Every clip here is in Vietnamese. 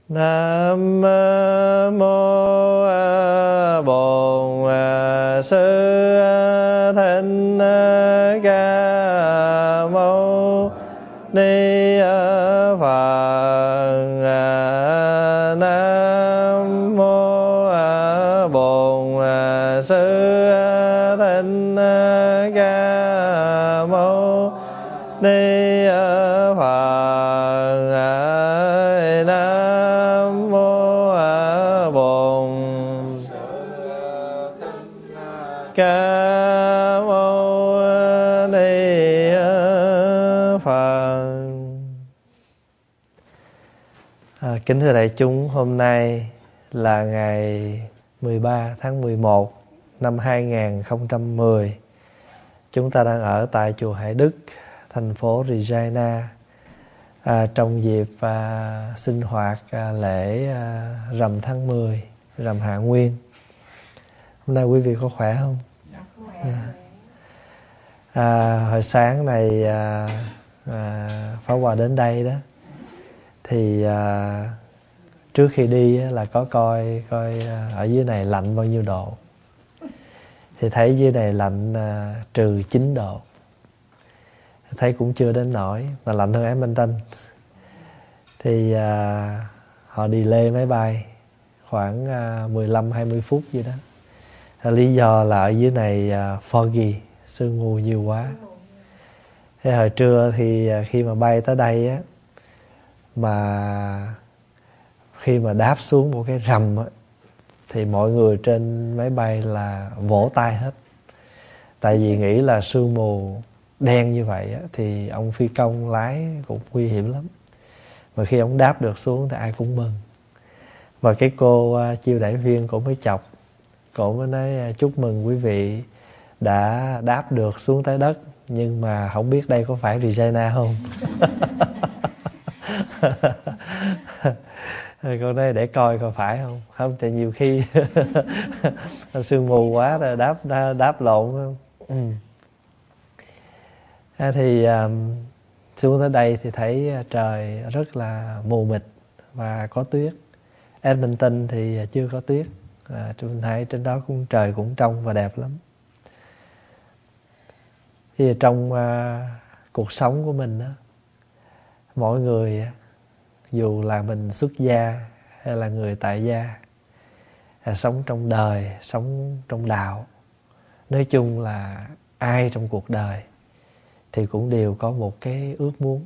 Nam mô Bổn Sư Thích Ca Mâu Ni Phật. Nam mô Bổn Sư Thích Ca Mâu Ni Phật. Nam mô Bổn Ca Mâu Ni Phật. Kính thưa đại chúng, hôm nay là ngày 13 tháng 11 năm 2010. Chúng ta đang ở tại chùa Hải Đức, thành phố Regina, trong dịp sinh hoạt lễ rằm tháng 10, rằm Hạ Nguyên. Hôm nay quý vị có khỏe không? Hồi sáng này Pháp Hòa đến đây đó, thì trước khi đi là có coi ở dưới này lạnh bao nhiêu độ. Thì thấy dưới này lạnh trừ 9 độ. Thấy cũng chưa đến nỗi, mà lạnh hơn Edmonton. Thì họ delay máy bay khoảng 15-20 phút vậy đó. Lý do là ở dưới này foggy, sương mù nhiều quá. Thế hồi trưa thì khi mà bay tới đây á, mà khi mà đáp xuống một cái rầm á, thì mọi người trên máy bay là vỗ tay hết. Tại vì nghĩ là sương mù đen như vậy á, thì ông phi công lái cũng nguy hiểm lắm. Mà khi ông đáp được xuống thì ai cũng mừng. Và cái cô chiêu đãi viên cũng mới chọc, cô mới nói chúc mừng quý vị đã đáp được xuống tới đất, nhưng mà không biết đây có phải Regina không. Cô nói để coi phải không. Không thì nhiều khi sương mù quá rồi đáp lộn không. Thì xuống tới đây thì thấy trời rất là mù mịt và có tuyết. Edmonton thì chưa có tuyết. Chúng thấy trên đó cũng trời cũng trong và đẹp lắm. Thì trong cuộc sống của mình đó, mỗi người dù là mình xuất gia hay là người tại gia, sống trong đời, sống trong đạo, nói chung là ai trong cuộc đời thì cũng đều có một cái ước muốn.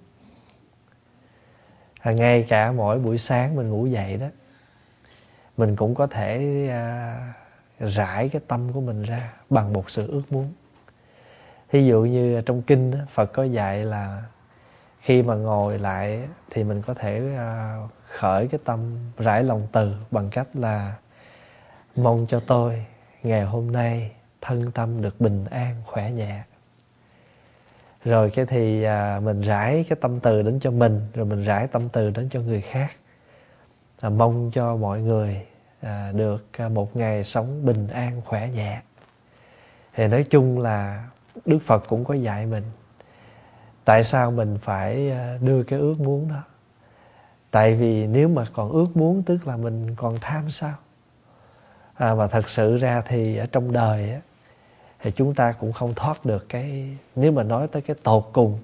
Ngay cả mỗi buổi sáng mình ngủ dậy đó, mình cũng có thể rải cái tâm của mình ra bằng một sự ước muốn. Thí dụ như trong kinh đó, Phật có dạy là khi mà ngồi lại thì mình có thể khởi cái tâm rải lòng từ bằng cách là mong cho tôi ngày hôm nay thân tâm được bình an khỏe nhẹ. Rồi cái thì mình rải cái tâm từ đến cho mình, rồi mình rải tâm từ đến cho người khác. Mong cho mọi người được một ngày sống bình an khỏe nhẹ. Thì nói chung là Đức Phật cũng có dạy mình tại sao mình phải đưa cái ước muốn đó. Tại vì nếu mà còn ước muốn tức là mình còn tham sao. Và thật sự ra thì ở trong đời á, thì chúng ta cũng không thoát được cái, nếu mà nói tới cái tột cùng.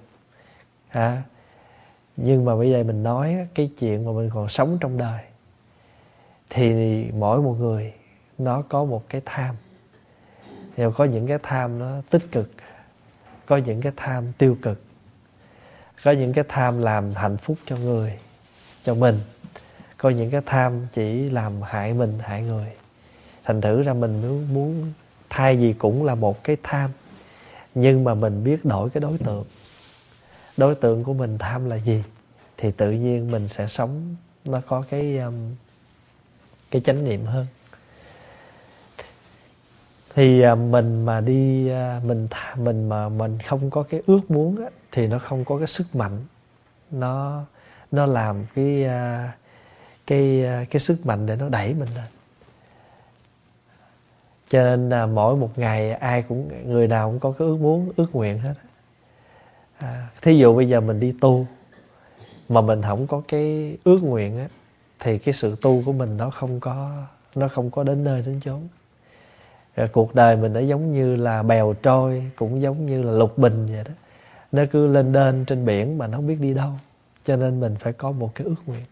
Nhưng mà bây giờ mình nói cái chuyện mà mình còn sống trong đời, thì mỗi một người nó có một cái tham. Thì có những cái tham nó tích cực, có những cái tham tiêu cực, có những cái tham làm hạnh phúc cho người, cho mình, có những cái tham chỉ làm hại mình, hại người. Thành thử ra mình muốn thay vì cũng là một cái tham, nhưng mà mình biết đổi cái đối tượng. Đối tượng của mình tham là gì thì tự nhiên mình sẽ sống nó có cái chánh niệm hơn. Thì mình mà đi mình không có cái ước muốn á, thì nó không có cái sức mạnh, nó làm cái sức mạnh để nó đẩy mình lên. Cho nên là mỗi một ngày người nào cũng có cái ước muốn, ước nguyện hết. Thí dụ bây giờ mình đi tu mà mình không có cái ước nguyện á, thì cái sự tu của mình nó không có đến nơi đến chốn. Rồi cuộc đời mình nó giống như là bèo trôi, cũng giống như là lục bình vậy đó. Nó cứ lên đên trên biển mà nó không biết đi đâu. Cho nên mình phải có một cái ước nguyện.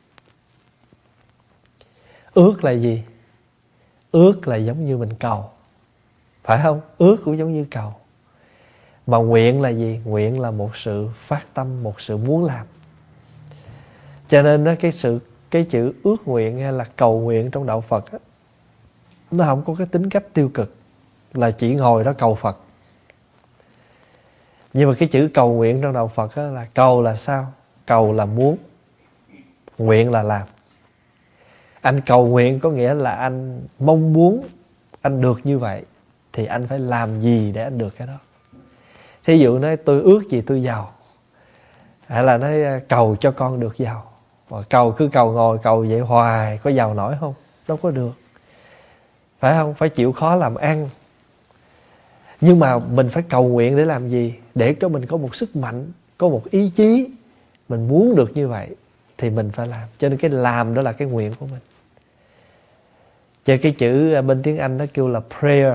Ước là gì? Ước là giống như mình cầu, phải không? Ước cũng giống như cầu. Mà nguyện là gì? Nguyện là một sự phát tâm, một sự muốn làm. Cho nên đó, cái chữ ước nguyện hay là cầu nguyện trong đạo Phật đó, nó không có cái tính cách tiêu cực là chỉ ngồi đó cầu Phật. Nhưng mà cái chữ cầu nguyện trong đạo Phật đó là cầu là sao? Cầu là muốn, nguyện là làm. Anh cầu nguyện có nghĩa là anh mong muốn anh được như vậy, thì anh phải làm gì để anh được cái đó. Thí dụ nói tôi ước gì tôi giàu, hay là nói cầu cho con được giàu. Mà cứ cầu ngồi cầu vậy hoài, có giàu nổi không? Đâu có được, phải không? Phải chịu khó làm ăn. Nhưng mà mình phải cầu nguyện để làm gì? Để cho mình có một sức mạnh, có một ý chí. Mình muốn được như vậy thì mình phải làm. Cho nên cái làm đó là cái nguyện của mình. Cho cái chữ bên tiếng Anh nó kêu là prayer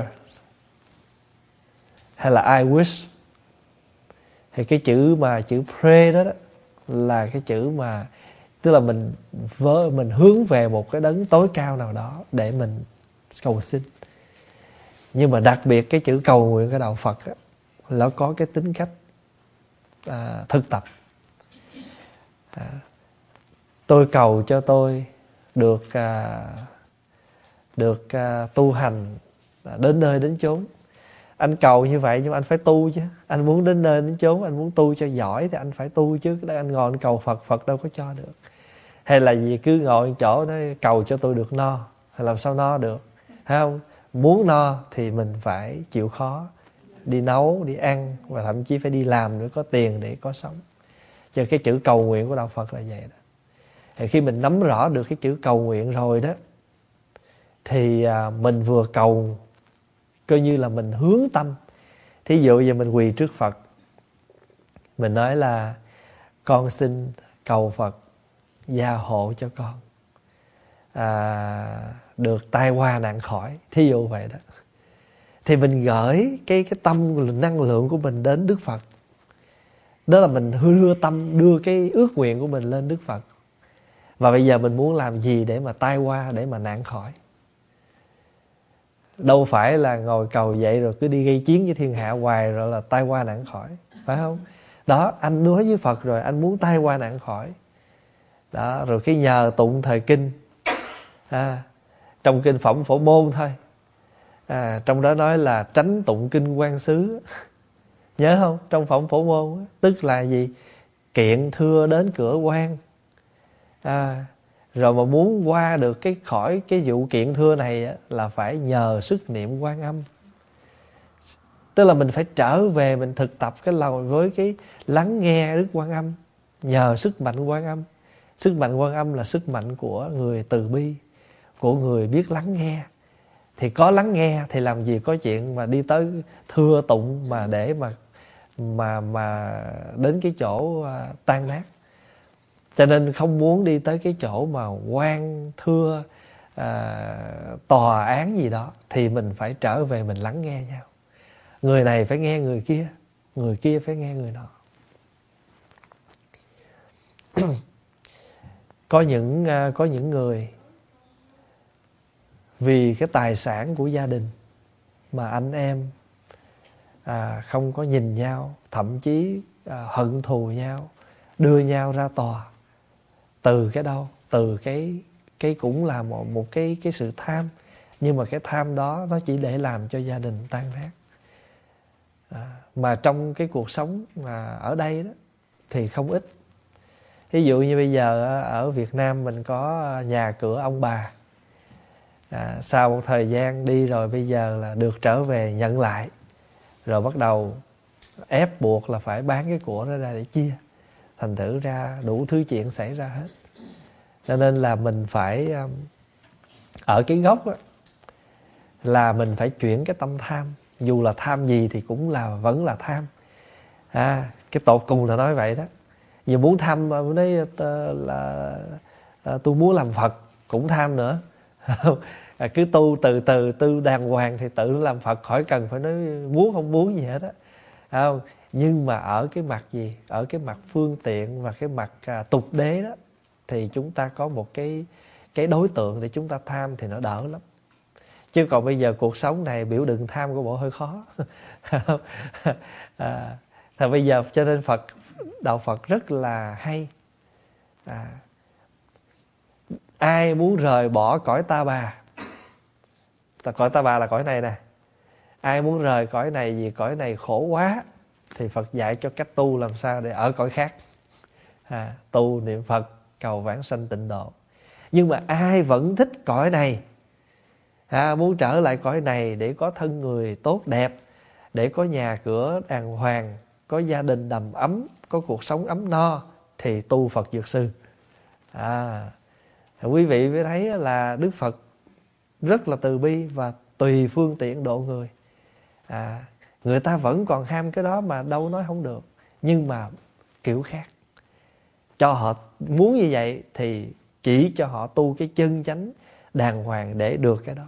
hay là I wish. Thì cái chữ pray đó là cái chữ mà tức là mình hướng về một cái đấng tối cao nào đó để mình cầu xin. Nhưng mà đặc biệt cái chữ cầu nguyện của đạo Phật á, nó có cái tính cách thực tập. Tôi cầu cho tôi được tu hành đến nơi đến chốn. Anh cầu như vậy nhưng mà anh phải tu chứ. Anh muốn đến nơi đến chốn, anh muốn tu cho giỏi thì anh phải tu chứ. Anh ngồi anh cầu Phật, Phật đâu có cho được. Hay là gì cứ ngồi chỗ nói cầu cho tôi được no, hay làm sao no được, phải không? Muốn no thì mình phải chịu khó đi nấu, đi ăn, và thậm chí phải đi làm nữa, có tiền để có sống. Cho cái chữ cầu nguyện của đạo Phật là vậy đó. Thì khi mình nắm rõ được cái chữ cầu nguyện rồi đó, thì mình vừa cầu coi như là mình hướng tâm. Thí dụ giờ mình quỳ trước Phật, mình nói là con xin cầu Phật gia hộ cho con được tai qua nạn khỏi. Thí dụ vậy đó. Thì mình gửi cái tâm năng lượng của mình đến Đức Phật. Đó là mình đưa tâm, đưa cái ước nguyện của mình lên Đức Phật. Và bây giờ mình muốn làm gì để mà tai qua, để mà nạn khỏi. Đâu phải là ngồi cầu vậy rồi cứ đi gây chiến với thiên hạ hoài rồi là tai qua nạn khỏi, phải không? Đó, anh nói với Phật rồi, anh muốn tai qua nạn khỏi. Đó, rồi cái nhờ tụng thời kinh. Trong kinh Phẩm Phổ Môn thôi. Trong đó nói là tránh tụng kinh quan xứ. Nhớ không? Trong Phẩm Phổ Môn, tức là gì? Kiện thưa đến cửa quan. Rồi mà muốn qua được khỏi cái vụ kiện thưa này là phải nhờ sức niệm Quan Âm. Tức là mình phải trở về, mình thực tập cái lòng với cái lắng nghe Đức Quan Âm, nhờ sức mạnh Quan Âm. Sức mạnh Quan Âm là sức mạnh của người từ bi, của người biết lắng nghe. Thì có lắng nghe thì làm gì có chuyện mà đi tới thưa tụng mà để mà đến cái chỗ tan nát. Cho nên không muốn đi tới cái chỗ mà quan thưa tòa án gì đó, thì mình phải trở về mình lắng nghe nhau. Người này phải nghe người kia phải nghe người nọ. Có những người vì cái tài sản của gia đình mà anh em không có nhìn nhau, thậm chí hận thù nhau, đưa nhau ra tòa. Từ cái đâu? Từ cái cũng là một cái sự tham. Nhưng mà cái tham đó nó chỉ để làm cho gia đình tan nát. Mà trong cái cuộc sống mà ở đây đó thì không ít. Ví dụ như bây giờ ở Việt Nam mình có nhà cửa ông bà. Sau một thời gian đi rồi bây giờ là được trở về nhận lại. Rồi bắt đầu ép buộc là phải bán cái của đó ra để chia. Thành thử ra đủ thứ chuyện xảy ra hết. Cho nên là mình phải ở cái gốc đó, là mình phải chuyển cái tâm tham. Dù là tham gì thì cũng vẫn là tham. Cái tột cùng là nói vậy đó. Giờ muốn tham nói là tôi muốn làm Phật, cũng tham nữa. Cứ tu từ từ, tu đàng hoàng thì tự làm Phật, khỏi cần phải nói muốn không muốn gì hết á. Không? Nhưng mà ở cái mặt gì? Ở cái mặt phương tiện và cái mặt tục đế đó, thì chúng ta có một cái đối tượng để chúng ta tham thì nó đỡ lắm. Chứ còn bây giờ cuộc sống này biểu đừng tham của bộ hơi khó. Thì bây giờ cho nên đạo Phật rất là hay. Ai muốn rời bỏ cõi ta bà, cõi ta bà là cõi này nè, ai muốn rời cõi này vì cõi này khổ quá, thì Phật dạy cho cách tu làm sao để ở cõi khác. Tu niệm Phật cầu vãng sanh tịnh độ. Nhưng mà ai vẫn thích cõi này, muốn trở lại cõi này để có thân người tốt đẹp, để có nhà cửa đàng hoàng, có gia đình đầm ấm, có cuộc sống ấm no, thì tu Phật Dược Sư. Quý vị mới thấy là Đức Phật rất là từ bi và tùy phương tiện độ người. Người ta vẫn còn ham cái đó mà đâu nói không được, nhưng mà kiểu khác. Cho họ muốn như vậy thì chỉ cho họ tu cái chân chánh đàng hoàng để được cái đó.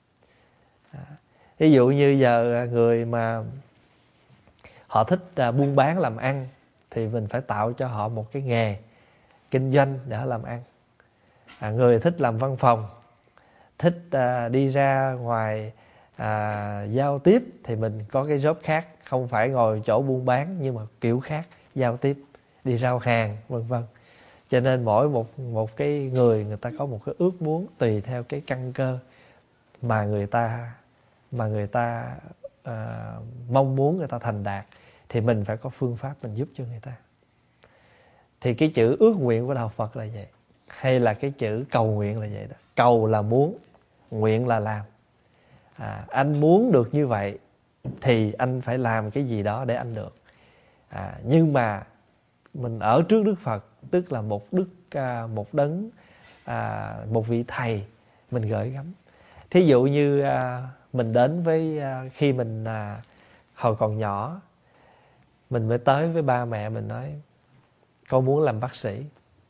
Ví dụ như giờ người mà họ thích buôn bán làm ăn, thì mình phải tạo cho họ một cái nghề kinh doanh để họ làm ăn. Người thích làm văn phòng, thích đi ra ngoài giao tiếp, thì mình có cái job khác, không phải ngồi chỗ buôn bán nhưng mà kiểu khác, giao tiếp, đi giao hàng, vân vân. Cho nên mỗi một cái người ta có một cái ước muốn tùy theo cái căn cơ mà người ta mong muốn người ta thành đạt, thì mình phải có phương pháp mình giúp cho người ta. Thì cái chữ ước nguyện của đạo Phật là vậy, hay là cái chữ cầu nguyện là vậy đó. Cầu là muốn, nguyện là làm. Anh muốn được như vậy thì anh phải làm cái gì đó để anh được. Nhưng mà mình ở trước Đức Phật, tức là một đấng, một vị thầy mình gửi gắm. Thí dụ như mình đến với, khi mình hồi còn nhỏ, mình mới tới với ba mẹ mình nói con muốn làm bác sĩ.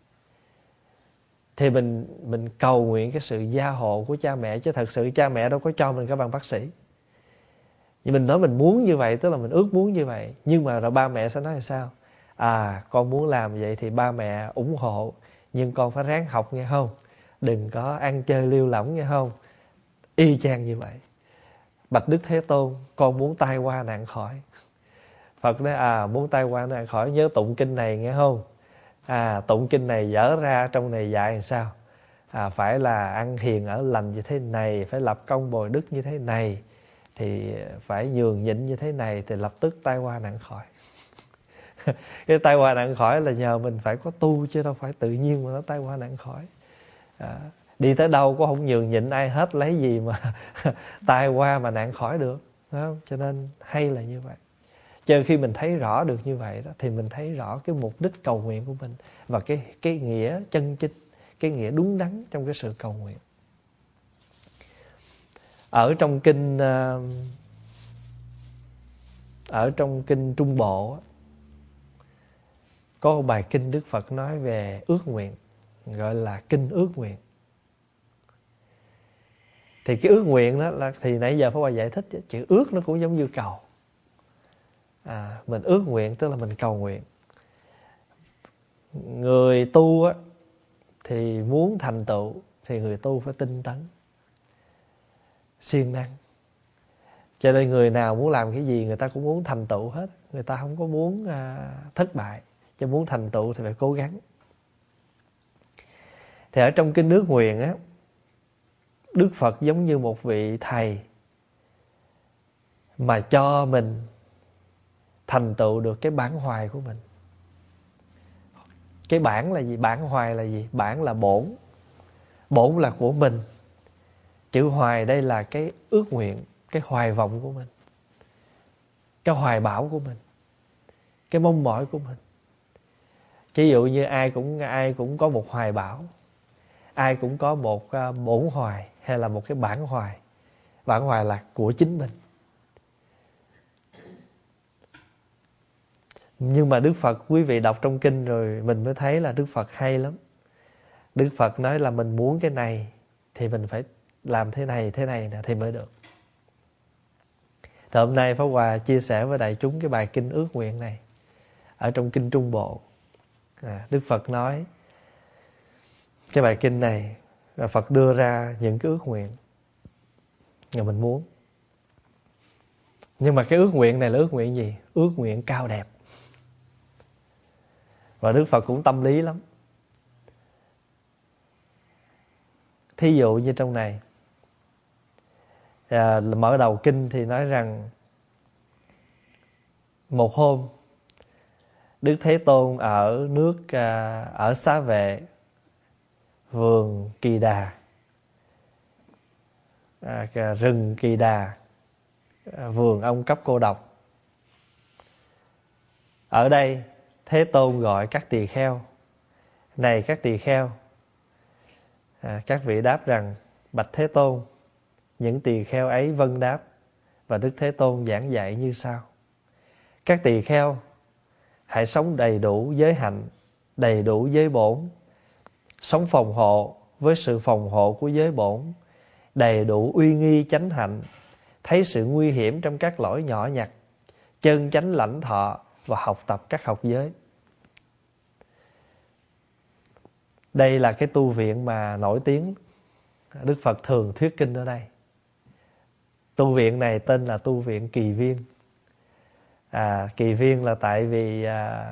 Thì mình cầu nguyện cái sự gia hộ của cha mẹ, chứ thật sự cha mẹ đâu có cho mình cái bằng bác sĩ. Nhưng mình nói mình muốn như vậy, tức là mình ước muốn như vậy. Nhưng mà rồi ba mẹ sẽ nói là sao? Con muốn làm vậy thì ba mẹ ủng hộ, nhưng con phải ráng học nghe không? Đừng có ăn chơi lêu lỏng nghe không? Y chang như vậy. Bạch Đức Thế Tôn, con muốn tai qua nạn khỏi. Phật nói muốn tai qua nạn khỏi, nhớ tụng kinh này nghe không? Tụng kinh này dở ra trong này dạy làm sao? Phải là ăn hiền ở lành như thế này, phải lập công bồi đức như thế này, thì phải nhường nhịn như thế này, thì lập tức tai qua nạn khỏi. Cái tai qua nạn khỏi là nhờ mình phải có tu, chứ đâu phải tự nhiên mà nó tai qua nạn khỏi. Đi tới đâu có không nhường nhịn ai hết, lấy gì mà tai qua mà nạn khỏi được, đúng không? Cho nên hay là như vậy. Cho khi mình thấy rõ được như vậy đó, thì mình thấy rõ cái mục đích cầu nguyện của mình, và cái nghĩa chân chính, cái nghĩa đúng đắn trong cái sự cầu nguyện. Ở trong kinh Trung Bộ có một bài kinh Đức Phật nói về ước nguyện, gọi là kinh ước nguyện. Thì cái ước nguyện đó là, thì nãy giờ Pháp Hòa giải thích, chữ ước nó cũng giống như cầu. Mình ước nguyện tức là mình cầu nguyện. Người tu á, thì muốn thành tựu thì người tu phải tinh tấn, siêng năng. Cho nên người nào muốn làm cái gì người ta cũng muốn thành tựu hết. Người ta không có muốn thất bại. Cho muốn thành tựu thì phải cố gắng. Thì ở trong kinh ước nguyện á, Đức Phật giống như một vị thầy mà cho mình thành tựu được cái bản hoài của mình. Cái bản là gì? Bản hoài là gì? Bản là bổn. Bổn là của mình. Chữ hoài đây là cái ước nguyện, cái hoài vọng của mình, cái hoài bão của mình, cái mong mỏi của mình. Ví dụ như ai cũng có một hoài bão, ai cũng có một bổn hoài hay là một cái bản hoài. Bản hoài là của chính mình. Nhưng mà Đức Phật, quý vị đọc trong kinh rồi mình mới thấy là Đức Phật hay lắm. Đức Phật nói là mình muốn cái này thì mình phải làm thế này nè thì mới được. Thì hôm nay Pháp Hòa chia sẻ với đại chúng cái bài kinh ước nguyện này. Ở trong kinh Trung Bộ, Đức Phật nói cái bài kinh này, Phật đưa ra những cái ước nguyện mà mình muốn. Nhưng mà cái ước nguyện này là ước nguyện gì? Ước nguyện cao đẹp. Và Đức Phật cũng tâm lý lắm. Thí dụ như trong này, mở đầu kinh thì nói rằng một hôm Đức Thế Tôn ở ở Xá Vệ, vườn Kỳ Đà, rừng Kỳ Đà, vườn ông Cấp Cô Độc. Ở đây Thế Tôn gọi các tỳ kheo: này các tỳ kheo. Các vị đáp rằng: bạch Thế Tôn. Những tỳ kheo ấy vâng đáp, và Đức Thế Tôn giảng dạy như sau: các tỳ kheo hãy sống đầy đủ giới hạnh, đầy đủ giới bổn, sống phòng hộ với sự phòng hộ của giới bổn, đầy đủ uy nghi chánh hạnh, thấy sự nguy hiểm trong các lỗi nhỏ nhặt, chân chánh lãnh thọ và học tập các học giới. Đây là cái tu viện mà nổi tiếng Đức Phật thường thuyết kinh ở đây. Tu viện này tên là tu viện Kỳ Viên. Kỳ Viên là tại vì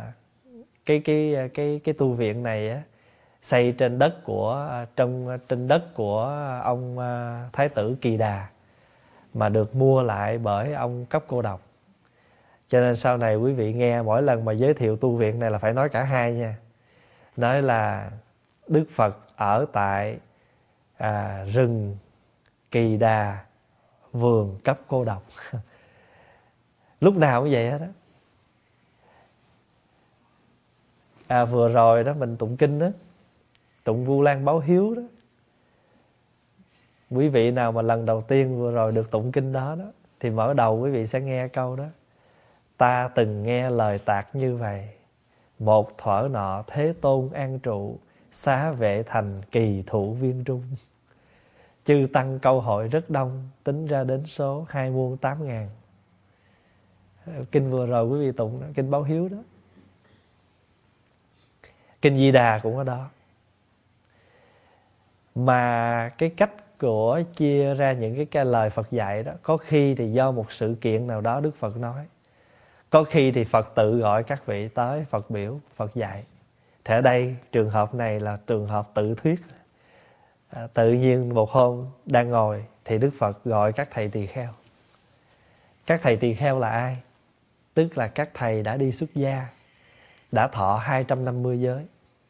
cái tu viện này á, xây trên đất của trên đất của ông Thái tử Kỳ Đà, mà được mua lại bởi ông Cấp Cô Độc. Cho nên sau này quý vị nghe mỗi lần mà giới thiệu tu viện này là phải nói cả hai nha. Nói là Đức Phật ở tại rừng Kỳ Đà, vườn Cấp Cô Độc. Lúc nào cũng vậy hết đó. Vừa rồi đó mình tụng kinh đó, tụng Vu Lan Báo Hiếu đó. Quý vị nào mà lần đầu tiên vừa rồi được tụng kinh đó thì mở đầu quý vị sẽ nghe câu đó: ta từng nghe lời tạc như vậy, một thuở nọ Thế Tôn an trụ, Xá Vệ thành Kỳ Thụ Viên Trung. Chư tăng câu hội rất đông, tính ra đến số 2.800.000. Kinh vừa rồi quý vị tụng đó, kinh Báo Hiếu đó. Kinh Di Đà cũng ở đó. Mà cái cách của chia ra những cái lời Phật dạy đó, có khi thì do một sự kiện nào đó Đức Phật nói, có khi thì Phật tự gọi các vị tới Phật biểu, Phật dạy. Thì ở đây trường hợp này là trường hợp tự thuyết. Tự nhiên một hôm đang ngồi thì Đức Phật gọi các thầy tỳ kheo. Các thầy tỳ kheo là ai? Tức là các thầy đã đi xuất gia, đã thọ 250 giới.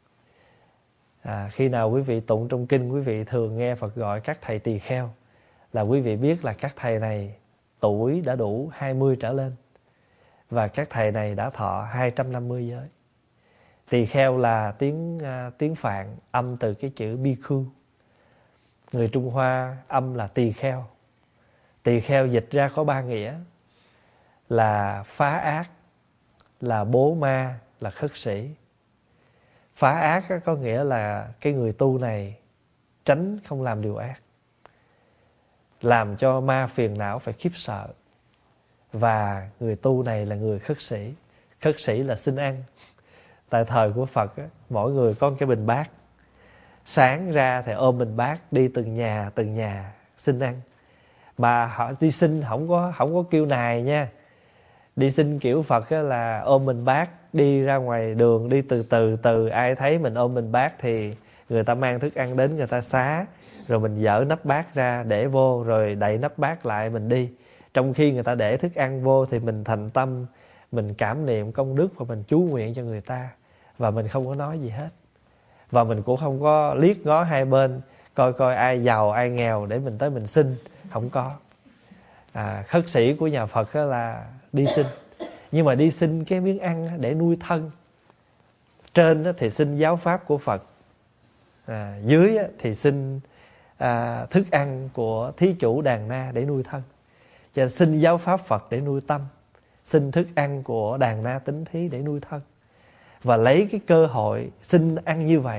Khi nào quý vị tụng trong kinh, quý vị thường nghe Phật gọi các thầy tỳ kheo, là quý vị biết là các thầy này tuổi đã đủ 20 trở lên, và các thầy này đã thọ 250 giới. Tỳ kheo là tiếng Phạn, âm từ cái chữ bhikkhu. Người Trung Hoa âm là tỳ kheo. Tỳ kheo dịch ra có 3 nghĩa: là phá ác, là bố ma, là khất sĩ. Phá ác có nghĩa là cái người tu này tránh không làm điều ác, làm cho ma phiền não phải khiếp sợ. Và người tu này là người khất sĩ. Khất sĩ là xin ăn. Tại thời của Phật mỗi người có cái bình bát, sáng ra thì ôm bình bát đi từng nhà xin ăn. Mà họ đi xin không có kêu nài nha. Đi xin kiểu Phật là ôm bình bát đi ra ngoài đường, đi từ ai thấy mình ôm bình bát thì người ta mang thức ăn đến người ta xá, rồi mình dỡ nắp bát ra để vô, rồi đậy nắp bát lại mình đi. Trong khi người ta để thức ăn vô thì mình thành tâm, mình cảm niệm công đức và mình chú nguyện cho người ta, và mình không có nói gì hết. Và mình cũng không có liếc ngó hai bên coi ai giàu ai nghèo để mình tới mình xin, không có. Khất sĩ của nhà Phật là đi xin, nhưng mà đi xin cái miếng ăn để nuôi thân. Trên thì xin giáo pháp của Phật, dưới thì xin thức ăn của thí chủ đàn na để nuôi thân. Cho nên xin giáo pháp Phật để nuôi tâm, xin thức ăn của đàn na tính thí để nuôi thân. Và lấy cái cơ hội xin ăn như vậy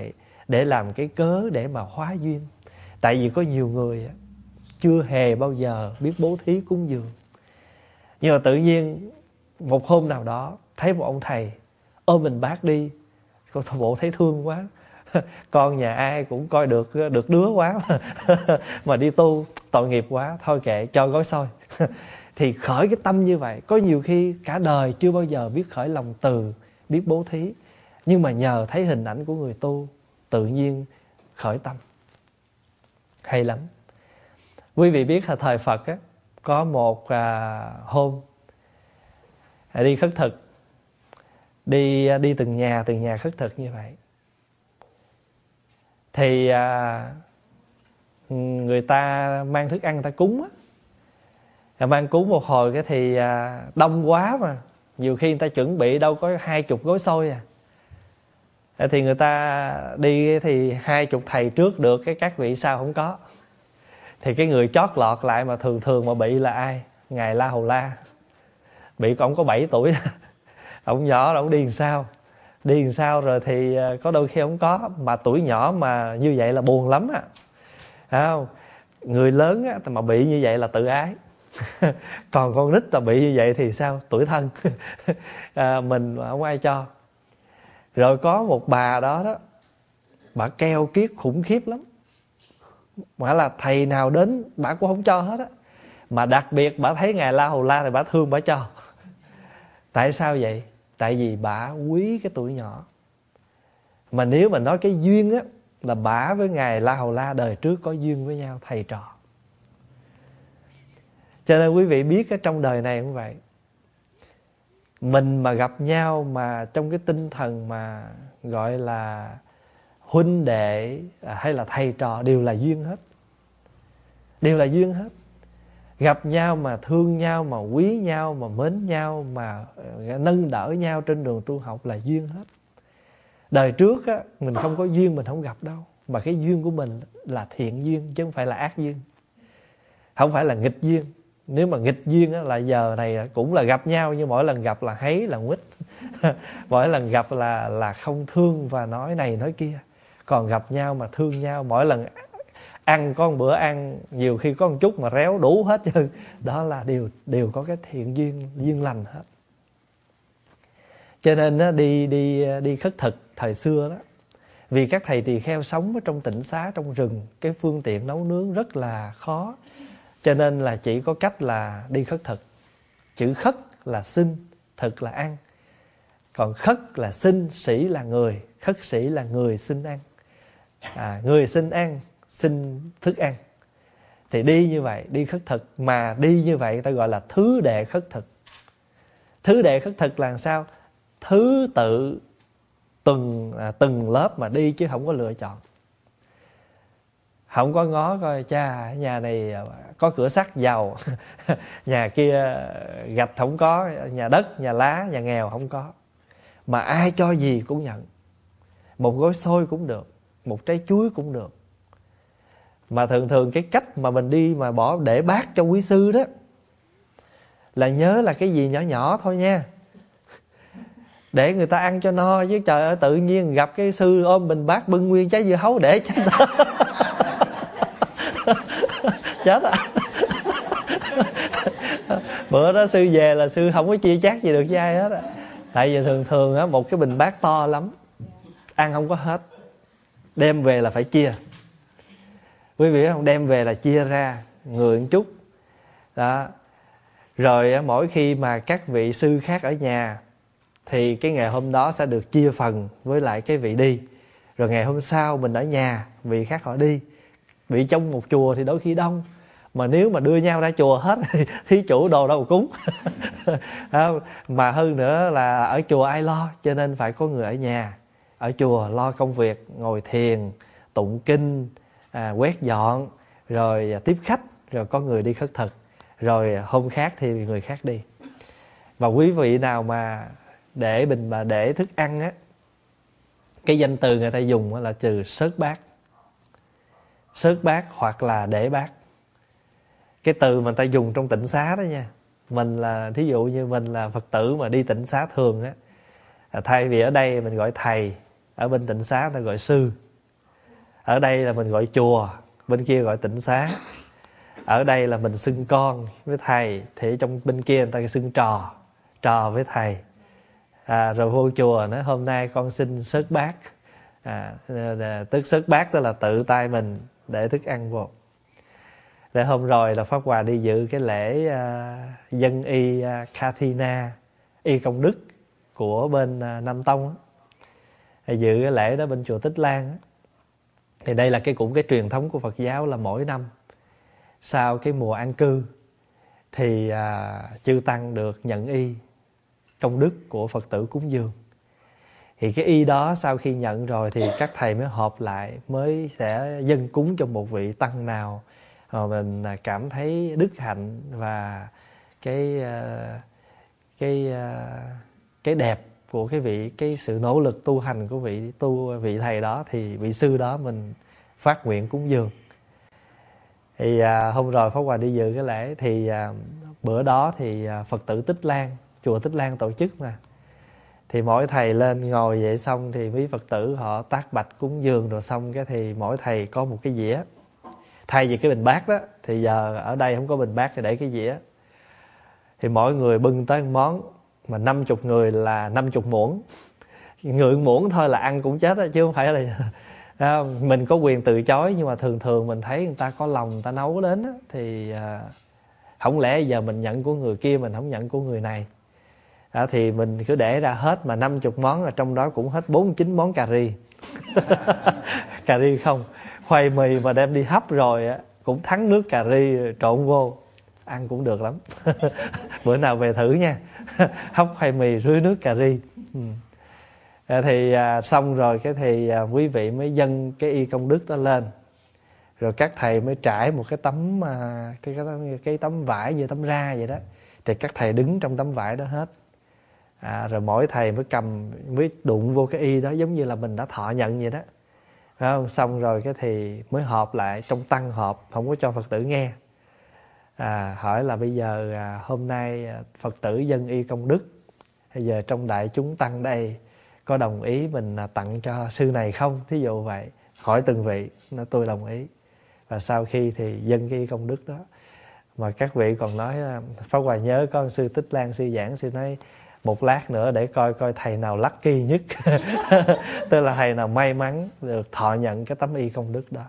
để làm cái cớ để mà hóa duyên. Tại vì có nhiều người chưa hề bao giờ biết bố thí cúng dường, nhưng mà tự nhiên một hôm nào đó thấy một ông thầy ôm mình bác đi, con bộ thấy thương quá. Con nhà ai cũng coi được đứa quá mà đi tu tội nghiệp quá, thôi kệ cho gói xôi. Thì khởi cái tâm như vậy. Có nhiều khi cả đời chưa bao giờ biết khởi lòng từ, biết bố thí, nhưng mà nhờ thấy hình ảnh của người tu, tự nhiên khởi tâm. Hay lắm. Quý vị biết là thời Phật á, có một hôm đi khất thực, đi từng nhà khất thực như vậy. Thì người ta mang thức ăn người ta cúng á, mang cúng một hồi cái thì đông quá mà nhiều khi người ta chuẩn bị đâu có 20 gói xôi thì người ta đi thì 20 thầy trước được, cái các vị sau không có. Thì cái người chót lọt lại mà thường mà bị là ai? Ngài La Hầu La. Bị ổng có 7 tuổi. Ổng nhỏ là ổng đi làm sao? Đi làm sao rồi thì có đôi khi ổng có, mà tuổi nhỏ mà như vậy là buồn lắm không? Người lớn mà bị như vậy là tự ái. Còn con nít là bị như vậy thì sao? Tủi thân. Mình không ai cho. Rồi có một bà đó bà keo kiết khủng khiếp lắm, mà là thầy nào đến bà cũng không cho hết á. Mà đặc biệt bà thấy Ngài La Hầu La thì bà thương bà cho. Tại sao vậy? Tại vì bà quý cái tuổi nhỏ. Mà nếu mà nói cái duyên á, là bà với Ngài La Hầu La đời trước có duyên với nhau, thầy trò. Cho nên quý vị biết ở trong đời này cũng vậy. Mình mà gặp nhau mà trong cái tinh thần mà gọi là huynh đệ hay là thầy trò đều là duyên hết. Đều là duyên hết. Gặp nhau mà thương nhau, mà quý nhau, mà mến nhau, mà nâng đỡ nhau trên đường tu học là duyên hết. Đời trước á, mình không có duyên mình không gặp đâu. Mà cái duyên của mình là thiện duyên chứ không phải là ác duyên. Không phải là nghịch duyên. Nếu mà nghịch duyên á, là giờ này cũng là gặp nhau, nhưng mỗi lần gặp là háy là quýt. Mỗi lần gặp là không thương và nói này nói kia. Còn gặp nhau mà thương nhau, mỗi lần ăn có một bữa ăn, nhiều khi có một chút mà réo đủ hết chứ. Đó là đều có cái thiện duyên lành hết. Cho nên đó, đi khất thực thời xưa đó, vì các thầy tỳ kheo sống ở trong tịnh xá, trong rừng, cái phương tiện nấu nướng rất là khó, cho nên là chỉ có cách là đi khất thực. Chữ khất là xin, thực là ăn. Còn khất là xin, sĩ là người, khất sĩ là người xin ăn. Người xin ăn, xin thức ăn. Thì đi như vậy, đi khất thực. Mà đi như vậy người ta gọi là thứ đệ khất thực. Thứ đệ khất thực là sao? Thứ tự từng lớp mà đi chứ không có lựa chọn. Không có ngó coi cha nhà này có cửa sắt giàu, nhà kia gạch không có, nhà đất, nhà lá, nhà nghèo không có. Mà ai cho gì cũng nhận. Một gói xôi cũng được, một trái chuối cũng được. Mà thường cái cách mà mình đi mà bỏ để bát cho quý sư đó là nhớ là cái gì nhỏ nhỏ thôi nha, để người ta ăn cho no. Chứ trời ơi, tự nhiên gặp cái sư ôm bình bát bưng nguyên trái dưa hấu để chết ta. Chết à. Bữa đó sư về là sư không có chia chác gì được với ai hết. Tại vì thường á, một cái bình bát to lắm, ăn không có hết, đem về là phải chia. Quý vị không, đem về là chia ra người một chút đó. Rồi mỗi khi mà các vị sư khác ở nhà thì cái ngày hôm đó sẽ được chia phần với lại cái vị đi. Rồi ngày hôm sau mình ở nhà, vị khác họ đi. Vị trong một chùa thì đôi khi đông, mà nếu mà đưa nhau ra chùa hết thì thí chủ đồ đâu mà cúng. Mà hơn nữa là ở chùa ai lo, cho nên phải có người ở nhà, ở chùa lo công việc, ngồi thiền, tụng kinh, quét dọn, rồi tiếp khách, rồi có người đi khất thực, rồi hôm khác thì người khác đi. Và quý vị nào mà để thức ăn á, cái danh từ người ta dùng là từ sớt bát. Sớt bát hoặc là để bát. Cái từ mà người ta dùng trong tịnh xá đó nha. Mình là, thí dụ như mình là Phật tử mà đi tịnh xá thường á, thay vì ở đây mình gọi thầy, ở bên tịnh xá người ta gọi sư. Ở đây là mình gọi chùa, bên kia gọi tịnh xá. Ở đây là mình xưng con với thầy, thì trong bên kia người ta xưng trò với thầy. Rồi vô chùa nói hôm nay con xin sớt bát. Tức sớt bát tức là tự tay mình để thức ăn vô. Để hôm rồi là Pháp Hòa đi dự cái lễ dân y Kathina, y công đức của bên Nam Tông. Dự cái lễ đó bên chùa Tích Lan. Thì đây là cũng cái truyền thống của Phật giáo là mỗi năm sau cái mùa an cư thì chư tăng được nhận y công đức của Phật tử cúng dường. Thì cái y đó sau khi nhận rồi thì các thầy mới họp lại, mới sẽ dâng cúng cho một vị tăng nào mà mình cảm thấy đức hạnh và cái đẹp của cái sự nỗ lực tu hành của vị thầy đó, thì vị sư đó mình phát nguyện cúng dường. Thì hôm rồi Pháp Hòa đi dự cái lễ thì bữa đó thì Phật tử Tích Lan, chùa Tích Lan tổ chức mà. Thì mỗi thầy lên ngồi vậy xong thì mấy Phật tử họ tác bạch cúng dường rồi xong cái thì mỗi thầy có một cái dĩa. Thay vì cái bình bát đó thì giờ ở đây không có bình bát thì để cái dĩa. Thì mỗi người bưng tới một món, mà 50 người là 50 muỗng. Người muỗng thôi là ăn cũng chết đó, chứ không phải là mình có quyền từ chối. Nhưng mà thường mình thấy người ta có lòng người ta nấu đến đó, thì không lẽ giờ mình nhận của người kia mình không nhận của người này. Thì mình cứ để ra hết, mà 50 món là trong đó cũng hết 49 món cà ri. Cà ri không, khoai mì mà đem đi hấp rồi cũng thắng nước cà ri trộn vô, ăn cũng được lắm. Bữa nào về thử nha. Hấp khoai mì rưới nước cà ri. Thì xong rồi cái thì quý vị mới dâng cái y công đức đó lên. Rồi các thầy mới trải một cái tấm cái tấm vải như tấm ra vậy đó. Thì các thầy đứng trong tấm vải đó hết. Rồi mỗi thầy mới đụng vô cái y đó giống như là mình đã thọ nhận vậy đó. Phải không? Xong rồi cái thì mới họp lại, trong tăng họp, không có cho Phật tử nghe. Hỏi là bây giờ hôm nay Phật tử dân y công đức, bây giờ trong đại chúng tăng đây có đồng ý mình tặng cho sư này không? Thí dụ vậy. Hỏi từng vị, nói tôi đồng ý. Và sau khi thì dân cái y công đức đó, mà các vị còn nói Pháp Hòa nhớ có sư Tích Lan sư giảng, sư nói một lát nữa để coi thầy nào lucky nhất. Tức là thầy nào may mắn được thọ nhận cái tấm y công đức đó.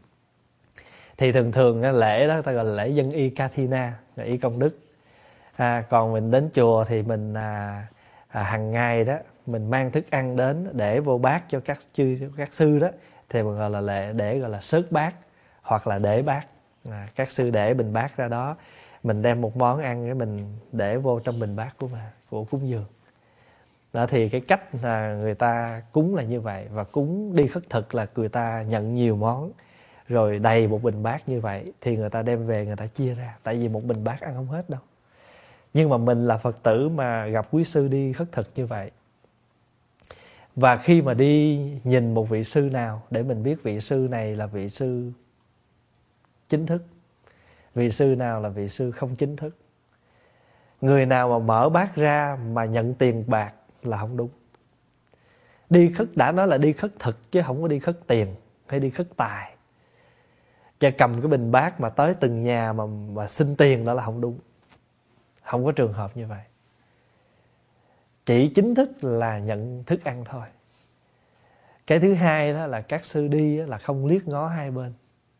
Thì thường cái lễ đó ta gọi là lễ dân y Kathina, là y công đức. Còn mình đến chùa thì mình hàng ngày đó mình mang thức ăn đến để vô bát cho các sư đó, thì mình gọi là lễ để gọi là sớt bát hoặc là để bát. Các sư để bình bát ra đó, mình đem một món ăn để mình để vô trong bình bát của cúng dường. Đó thì cái cách là người ta cúng là như vậy. Và cúng đi khất thực là người ta nhận nhiều món, rồi đầy một bình bát như vậy thì người ta đem về người ta chia ra. Tại vì một bình bát ăn không hết đâu. Nhưng mà mình là Phật tử mà gặp quý sư đi khất thực như vậy, và khi mà đi nhìn một vị sư nào để mình biết vị sư này là vị sư chính thức, vị sư nào là vị sư không chính thức. Người nào mà mở bát ra mà nhận tiền bạc là không đúng. Đi khất, đã nói là đi khất thực chứ không có đi khất tiền hay đi khất tài. Chứ cầm cái bình bát mà tới từng nhà mà xin tiền đó là không đúng. Không có trường hợp như vậy. Chỉ chính thức là nhận thức ăn thôi. Cái thứ hai đó là các sư đi là không liếc ngó hai bên.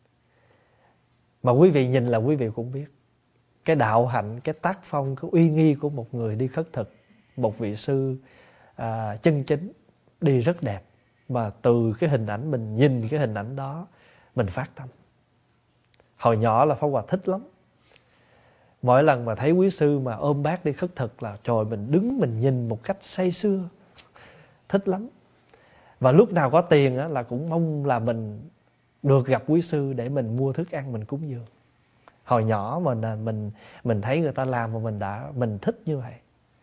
Mà quý vị nhìn là quý vị cũng biết cái đạo hạnh, cái tác phong, cái uy nghi của một người đi khất thực, một vị sư chân chính đi rất đẹp. Mà từ cái hình ảnh mình nhìn cái hình ảnh đó mình phát tâm. Hồi nhỏ là Pháp Hòa thích lắm. Mỗi lần mà thấy quý sư mà ôm bát đi khất thực là trời, mình đứng mình nhìn một cách say sưa, thích lắm. Và lúc nào có tiền á, là cũng mong là mình được gặp quý sư để mình mua thức ăn mình cúng dường. Hồi nhỏ mình thấy người ta làm mà mình thích như vậy.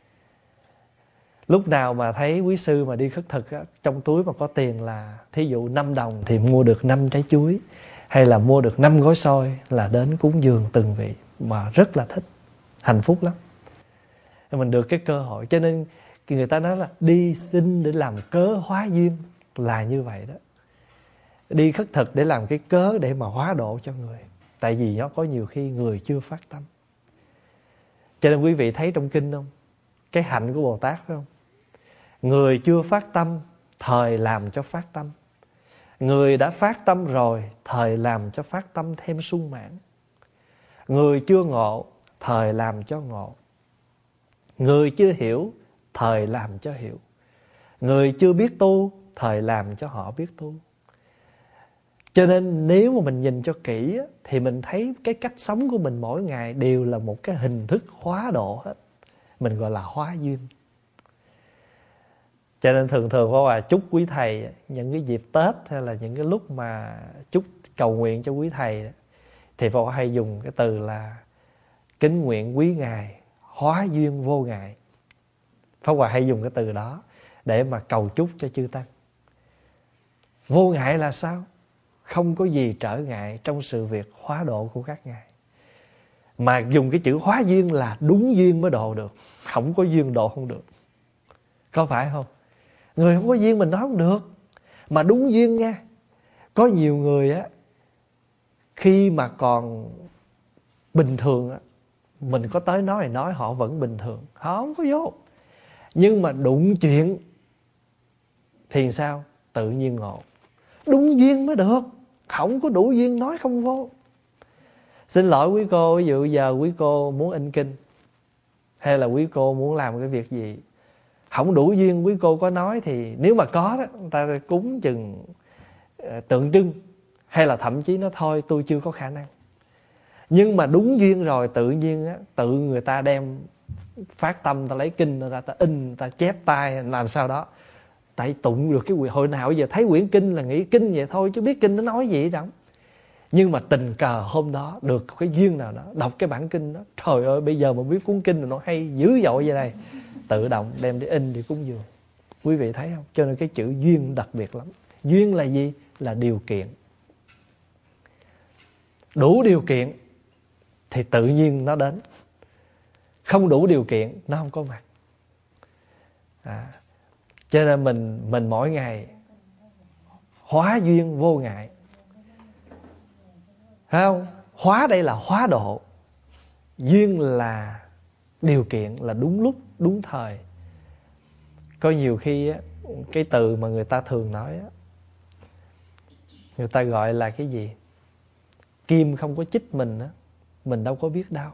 Lúc nào mà thấy quý sư mà đi khất thực á, trong túi mà có tiền là thí dụ 5 đồng thì mua được 5 trái chuối, hay là mua được 5 gói xôi là đến cúng dường từng vị, mà rất là thích, hạnh phúc lắm. Mình được cái cơ hội, cho nên người ta nói là đi xin để làm cớ hóa duyên là như vậy đó. đi khất thực để làm cái cớ để mà hóa độ cho người. Tại vì nó có nhiều khi người chưa phát tâm. Cho nên quý vị thấy trong kinh không? Cái hạnh của Bồ Tát phải không? Người chưa phát tâm, thời làm cho phát tâm. Người đã phát tâm rồi, thời làm cho phát tâm thêm sung mãn. Người chưa ngộ, thời làm cho ngộ. Người chưa hiểu, thời làm cho hiểu. Người chưa biết tu, thời làm cho họ biết tu. Cho nên nếu mà mình nhìn cho kỹ thì mình thấy cái cách sống của mình mỗi ngày đều là một cái hình thức hóa độ hết. Mình gọi là hóa duyên. Cho nên thường Pháp Hòa chúc quý thầy những cái dịp Tết hay là những cái lúc mà chúc cầu nguyện cho quý thầy thì Pháp Hòa hay dùng cái từ là kính nguyện quý ngài hóa duyên vô ngại. Pháp Hòa hay dùng cái từ đó để mà cầu chúc cho chư tăng. Vô ngại là sao? Không có gì trở ngại trong sự việc hóa độ của các ngài. Mà dùng cái chữ hóa duyên là đúng duyên mới độ được. Không có duyên độ không được. Có phải không? Người không có duyên mình nói không được. Mà đúng duyên nha. Có nhiều người á, khi mà còn bình thường á, mình có tới nói họ vẫn bình thường, họ không có vô. Nhưng mà đụng chuyện thì sao? Tự nhiên ngộ. Đúng duyên mới được. Không có đủ duyên nói không vô. Xin lỗi quý cô, ví dụ giờ quý cô muốn in kinh hay là quý cô muốn làm cái việc gì, không đủ duyên quý cô có nói thì nếu mà có đó, người ta cúng chừng tượng trưng hay là thậm chí nó thôi tôi chưa có khả năng. Nhưng mà đúng duyên rồi tự nhiên á, tự người ta đem phát tâm, ta lấy kinh ra, ta in, ta chép tay làm sao đó. Tại tụng được cái hồi nào giờ thấy quyển kinh là nghĩ kinh vậy thôi chứ biết kinh nó nói gì đâu. Nhưng mà tình cờ hôm đó được cái duyên nào đó, đọc cái bản kinh đó, trời ơi bây giờ mà biết cuốn kinh là nó hay dữ dội vậy đây, tự động đem đi in đi cúng dường. Quý vị thấy không? Cho nên cái chữ duyên đặc biệt lắm. Duyên là gì? Là điều kiện. Đủ điều kiện thì tự nhiên nó đến. Không đủ điều kiện nó không có mặt. Cho nên mình mỗi ngày hóa duyên vô ngại. Phải không? Hóa đây là hóa độ. Duyên là điều kiện, là đúng lúc, đúng thời. Có nhiều khi á, cái từ mà người ta thường nói á, người ta gọi là cái gì? Kim không có chích mình á, mình đâu có biết đâu.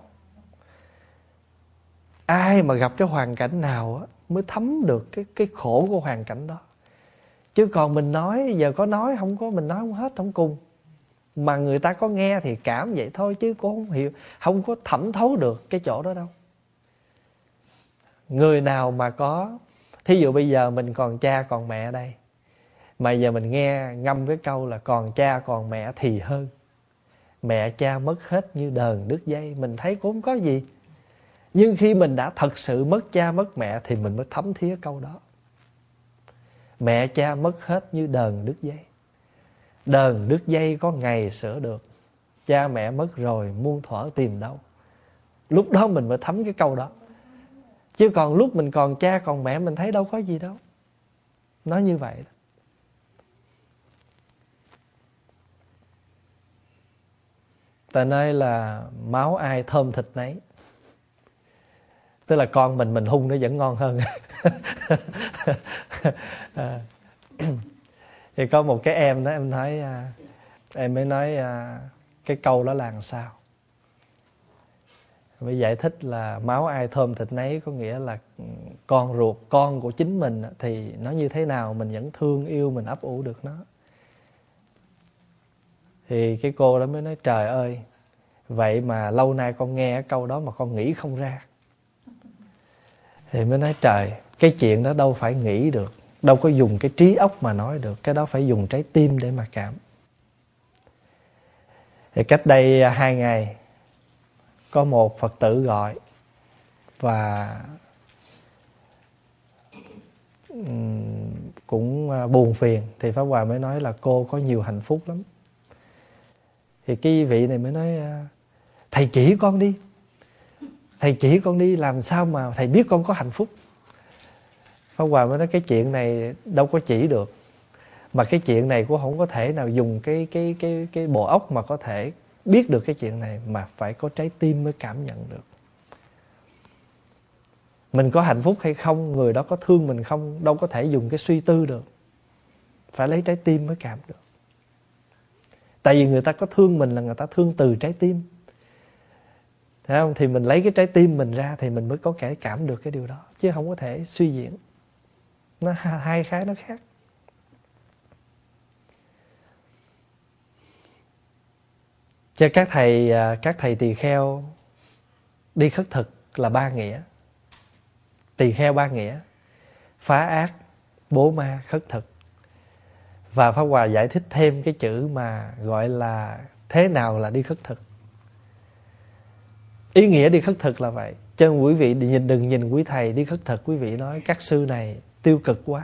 Ai mà gặp cái hoàn cảnh nào á mới thấm được cái khổ của hoàn cảnh đó. Chứ còn mình nói, giờ có nói không có, mình nói không hết, không cùng. Mà người ta có nghe thì cảm vậy thôi chứ cũng không hiểu, không có thẩm thấu được cái chỗ đó đâu. Người nào mà có, thí dụ bây giờ mình còn cha còn mẹ ở đây, mà giờ mình nghe ngâm cái câu là còn cha còn mẹ thì hơn. Mẹ cha mất hết như đờn đứt dây, mình thấy cũng không có gì. Nhưng khi mình đã thật sự mất cha mất mẹ thì mình mới thấm thía câu đó. Mẹ cha mất hết như đờn đứt dây. Đờn đứt dây có ngày sửa được. Cha mẹ mất rồi muôn thuở tìm đâu. Lúc đó mình mới thấm cái câu đó. Chứ còn lúc mình còn cha còn mẹ mình thấy đâu có gì đâu. Nó như vậy đó. Ta nói là máu ai thơm thịt nấy. Tức là con mình hung nó vẫn ngon hơn. Thì có một cái em đó, em nói, em mới nói cái câu đó là làm sao. Mới giải thích là máu ai thơm thịt nấy, có nghĩa là con ruột, con của chính mình thì nó như thế nào mình vẫn thương yêu, mình ấp ủ được nó. Thì cái cô đó mới nói trời ơi, vậy mà lâu nay con nghe cái câu đó mà con nghĩ không ra. Thì mới nói trời, cái chuyện đó đâu phải nghĩ được, đâu có dùng cái trí óc mà nói được, cái đó phải dùng trái tim để mà cảm. Thì cách đây 2 ngày có một Phật tử gọi và cũng buồn phiền. Thì Pháp Hòa mới nói là cô có nhiều hạnh phúc lắm. Thì cái vị này mới nói thầy chỉ con đi. Thầy chỉ con đi làm sao mà thầy biết con có hạnh phúc. Pháp Hòa mới nói cái chuyện này đâu có chỉ được. Mà cái chuyện này cũng không có thể nào dùng cái bộ óc mà có thể biết được cái chuyện này, mà phải có trái tim mới cảm nhận được. Mình có hạnh phúc hay không, người đó có thương mình không, đâu có thể dùng cái suy tư được. Phải lấy trái tim mới cảm được. Tại vì người ta có thương mình là người ta thương từ trái tim. Thấy không? Thì mình lấy cái trái tim mình ra thì mình mới có thể cảm được cái điều đó, chứ không có thể suy diễn. Nó hai cái nó khác. Cho các thầy tỳ kheo đi khất thực là 3 nghĩa. Tỳ kheo 3 nghĩa: phá ác, bố ma, khất thực. Và Pháp Hòa giải thích thêm cái chữ mà gọi là thế nào là đi khất thực. Ý nghĩa đi khất thực là vậy. Cho nên quý vị đừng nhìn quý thầy đi khất thực, quý vị nói các sư này tiêu cực quá.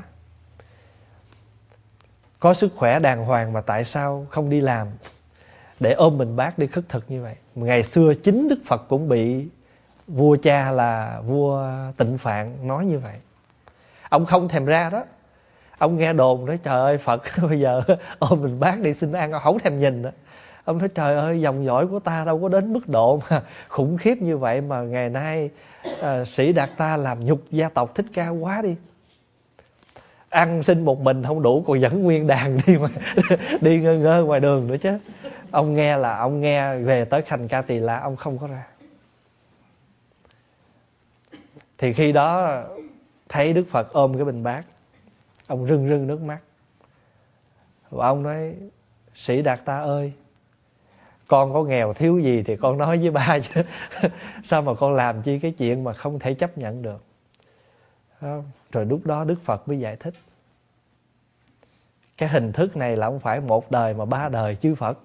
Có sức khỏe đàng hoàng mà tại sao không đi làm để ôm mình bát đi khất thực như vậy. Ngày xưa chính Đức Phật cũng bị vua cha là vua Tịnh Phạn nói như vậy. Ông không thèm ra đó. Ông nghe đồn nói trời ơi Phật bây giờ ôm mình bát đi xin ăn, ông không thèm nhìn đó. Ông nói trời ơi dòng dõi của ta đâu có đến mức độ mà khủng khiếp như vậy, mà ngày nay Sĩ Đạt Ta làm nhục gia tộc Thích Ca quá đi. Ăn xin một mình không đủ còn dẫn nguyên đàn đi mà đi ngơ ngơ ngoài đường nữa chứ. Ông nghe là ông nghe về tới Khanh Ca Tỳ La, ông không có ra. Thì khi đó thấy Đức Phật ôm cái bình bát, ông rưng rưng nước mắt. Và ông nói Sĩ Đạt Ta ơi, con có nghèo thiếu gì thì con nói với ba chứ sao mà con làm chi cái chuyện mà không thể chấp nhận được. Rồi lúc đó Đức Phật mới giải thích cái hình thức này là không phải một đời mà 3 đời chư Phật.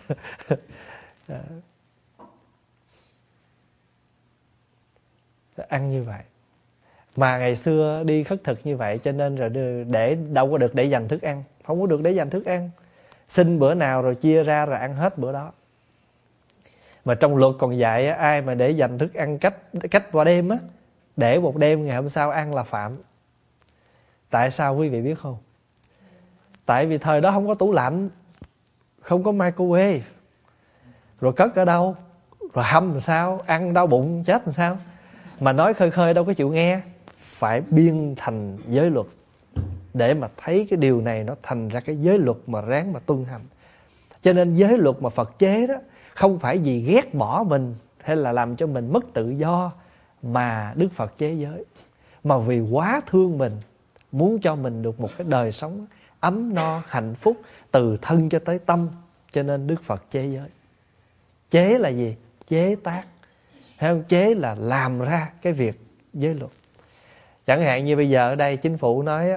Ăn như vậy. Mà ngày xưa đi khất thực như vậy cho nên rồi để đâu có được để dành thức ăn. Không có được để dành thức ăn. Xin bữa nào rồi chia ra rồi ăn hết bữa đó. Mà trong luật còn dạy ai mà để dành thức ăn cách qua đêm á, để một đêm ngày hôm sau ăn là phạm. Tại sao quý vị biết không? Tại vì thời đó không có tủ lạnh, không có microwave. Rồi cất ở đâu? Rồi hâm làm sao? Ăn đau bụng chết làm sao? Mà nói khơi khơi đâu có chịu nghe. Phải biên thành giới luật để mà thấy cái điều này nó thành ra cái giới luật mà ráng mà tuân hành. Cho nên giới luật mà Phật chế đó không phải vì ghét bỏ mình hay là làm cho mình mất tự do mà Đức Phật chế giới, mà vì quá thương mình, muốn cho mình được một cái đời sống ấm no, hạnh phúc từ thân cho tới tâm. Cho nên Đức Phật chế giới. Chế là gì? Chế tác. Hay không? Chế là làm ra cái việc giới luật. Chẳng hạn như bây giờ ở đây chính phủ nói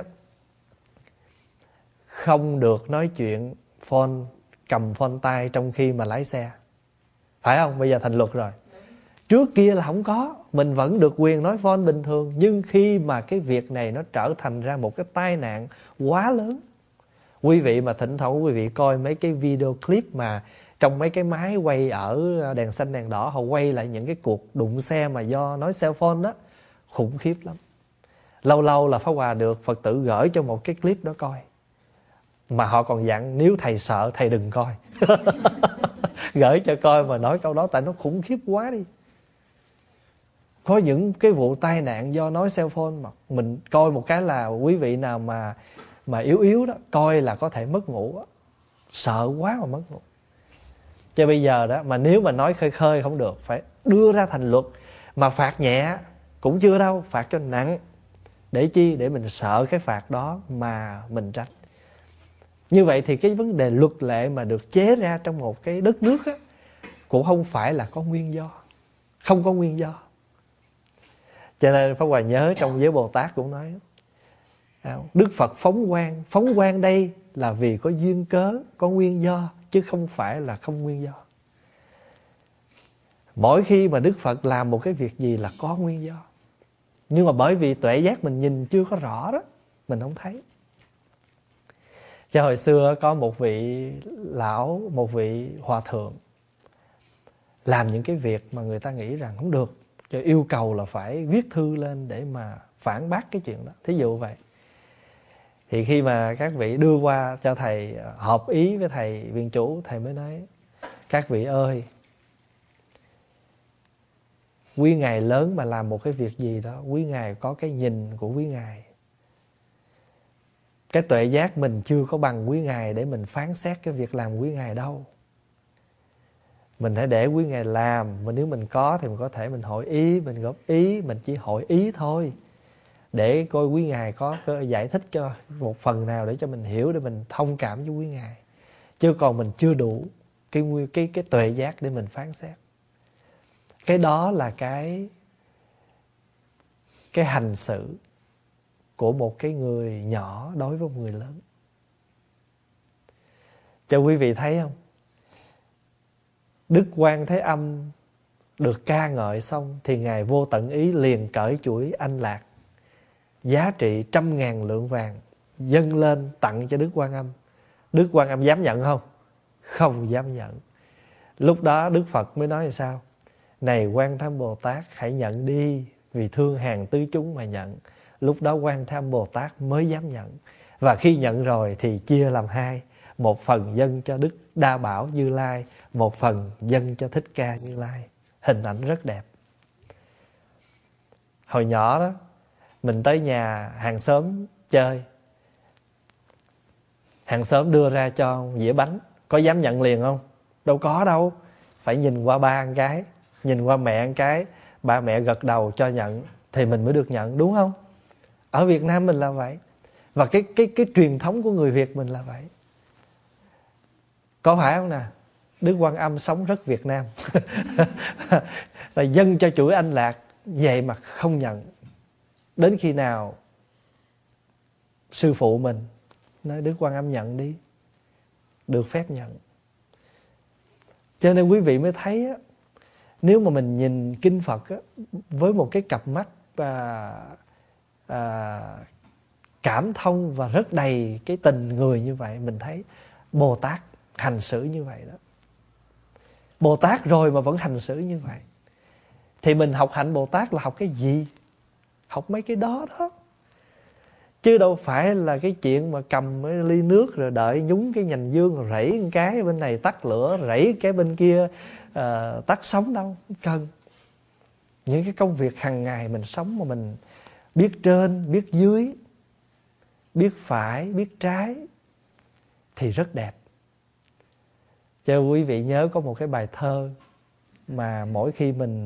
không được nói chuyện phone, cầm phone tay trong khi mà lái xe. Phải không? Bây giờ thành luật rồi. Trước kia là không có, mình vẫn được quyền nói phone bình thường. Nhưng khi mà cái việc này nó trở thành ra một cái tai nạn quá lớn. Quý vị mà thỉnh thoảng quý vị coi mấy cái video clip mà trong mấy cái máy quay ở đèn xanh đèn đỏ, họ quay lại những cái cuộc đụng xe mà do nói cell phone đó, khủng khiếp lắm. Lâu lâu là Pháp Hòa được Phật tử gửi cho một cái clip đó coi. Mà họ còn dặn nếu thầy sợ thầy đừng coi. Gửi cho coi mà nói câu đó tại nó khủng khiếp quá đi. Có những cái vụ tai nạn do nói cell phone mà mình coi một cái là quý vị nào mà yếu yếu đó, coi là có thể mất ngủ đó. Sợ quá mà mất ngủ. Cho bây giờ đó, mà nếu mà nói khơi khơi không được, phải đưa ra thành luật. Mà phạt nhẹ cũng chưa đâu, phạt cho nặng. Để chi? Để mình sợ cái phạt đó mà mình tránh. Như vậy thì cái vấn đề luật lệ mà được chế ra trong một cái đất nước á, cũng không phải là có nguyên do. Không có nguyên do. Cho nên Pháp Hòa nhớ trong giới Bồ Tát cũng nói Đức Phật phóng quang. Phóng quang đây là vì có duyên cớ, có nguyên do, chứ không phải là không nguyên do. Mỗi khi mà Đức Phật làm một cái việc gì là có nguyên do. Nhưng mà bởi vì tuệ giác mình nhìn chưa có rõ đó, mình không thấy. Cho hồi xưa có một vị lão, một vị hòa thượng làm những cái việc mà người ta nghĩ rằng không được, cho yêu cầu là phải viết thư lên để mà phản bác cái chuyện đó. Thí dụ vậy. Thì khi mà các vị đưa qua cho thầy hợp ý với thầy viện chủ, thầy mới nói: các vị ơi, quý ngài lớn mà làm một cái việc gì đó, quý ngài có cái nhìn của quý ngài. Cái tuệ giác mình chưa có bằng quý ngài để mình phán xét cái việc làm quý ngài đâu. Mình hãy để quý ngài làm. Mà nếu mình có thì mình có thể mình hội ý, mình góp ý, mình chỉ hội ý thôi, để coi quý ngài có giải thích cho một phần nào để cho mình hiểu, để mình thông cảm với quý ngài. Chứ còn mình chưa đủ cái tuệ giác để mình phán xét. Cái đó là cái hành xử của một cái người nhỏ đối với một người lớn. Cho quý vị thấy không? Đức Quan Thế Âm được ca ngợi xong thì Ngài Vô Tận Ý liền cởi chuỗi anh lạc giá trị 100.000 lượng vàng dâng lên tặng cho Đức Quan Âm. Đức Quan Âm dám nhận không? Không dám nhận. Lúc đó Đức Phật mới nói là sao? Này Quan Tham Bồ Tát, hãy nhận đi, vì thương hàng tứ chúng mà nhận. Lúc đó Quan Tham Bồ Tát mới dám nhận. Và khi nhận rồi thì chia làm hai. Một phần dâng cho Đức Đa Bảo Như Lai, một phần dâng cho Thích Ca Như Lai. Hình ảnh rất đẹp. Hồi nhỏ đó, mình tới nhà hàng xóm chơi, hàng xóm đưa ra cho dĩa bánh, có dám nhận liền không? Đâu có đâu. Phải nhìn qua ba một cái, nhìn qua mẹ một cái, ba mẹ gật đầu cho nhận thì mình mới được nhận, đúng không? Ở Việt Nam mình là vậy. Và cái truyền thống của người Việt mình là vậy. Có phải không nè? Đức Quan Âm sống rất Việt Nam. Là dâng cho chuỗi anh lạc, vậy mà không nhận. Đến khi nào sư phụ mình nói Đức Quan Âm nhận đi, được phép nhận. Cho nên quý vị mới thấy á, nếu mà mình nhìn kinh Phật á, với một cái cặp mắt cảm thông và rất đầy cái tình người như vậy, mình thấy Bồ Tát hành xử như vậy đó. Bồ Tát rồi mà vẫn hành xử như vậy. Thì mình học hạnh Bồ Tát là học cái gì? Học mấy cái đó đó. Chứ đâu phải là cái chuyện mà cầm cái ly nước rồi đợi nhúng cái nhành dương rồi rảy một cái bên này tắt lửa, rảy cái bên kia tắt sống đâu. Không cần. Những cái công việc hàng ngày mình sống mà mình biết trên, biết dưới, biết phải, biết trái thì rất đẹp. Cho quý vị nhớ có một cái bài thơ mà mỗi khi mình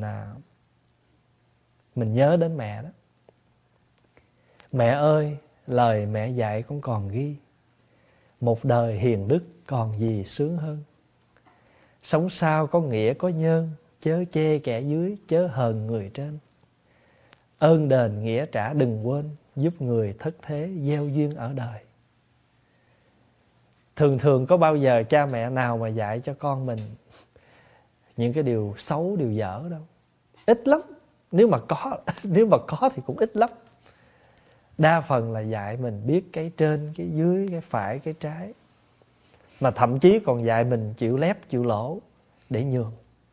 nhớ đến mẹ đó. Mẹ ơi, lời mẹ dạy con còn ghi, một đời hiền đức còn gì sướng hơn. Sống sao có nghĩa có nhân, chớ chê kẻ dưới, chớ hờn người trên. Ơn đền nghĩa trả đừng quên, giúp người thất thế gieo duyên ở đời. Thường có bao giờ cha mẹ nào mà dạy cho con mình những cái điều xấu, điều dở đâu. Ít lắm. Nếu mà có thì cũng ít lắm. Đa phần là dạy mình biết cái trên, cái dưới, cái phải, cái trái. Mà thậm chí còn dạy mình chịu lép, chịu lỗ để nhường.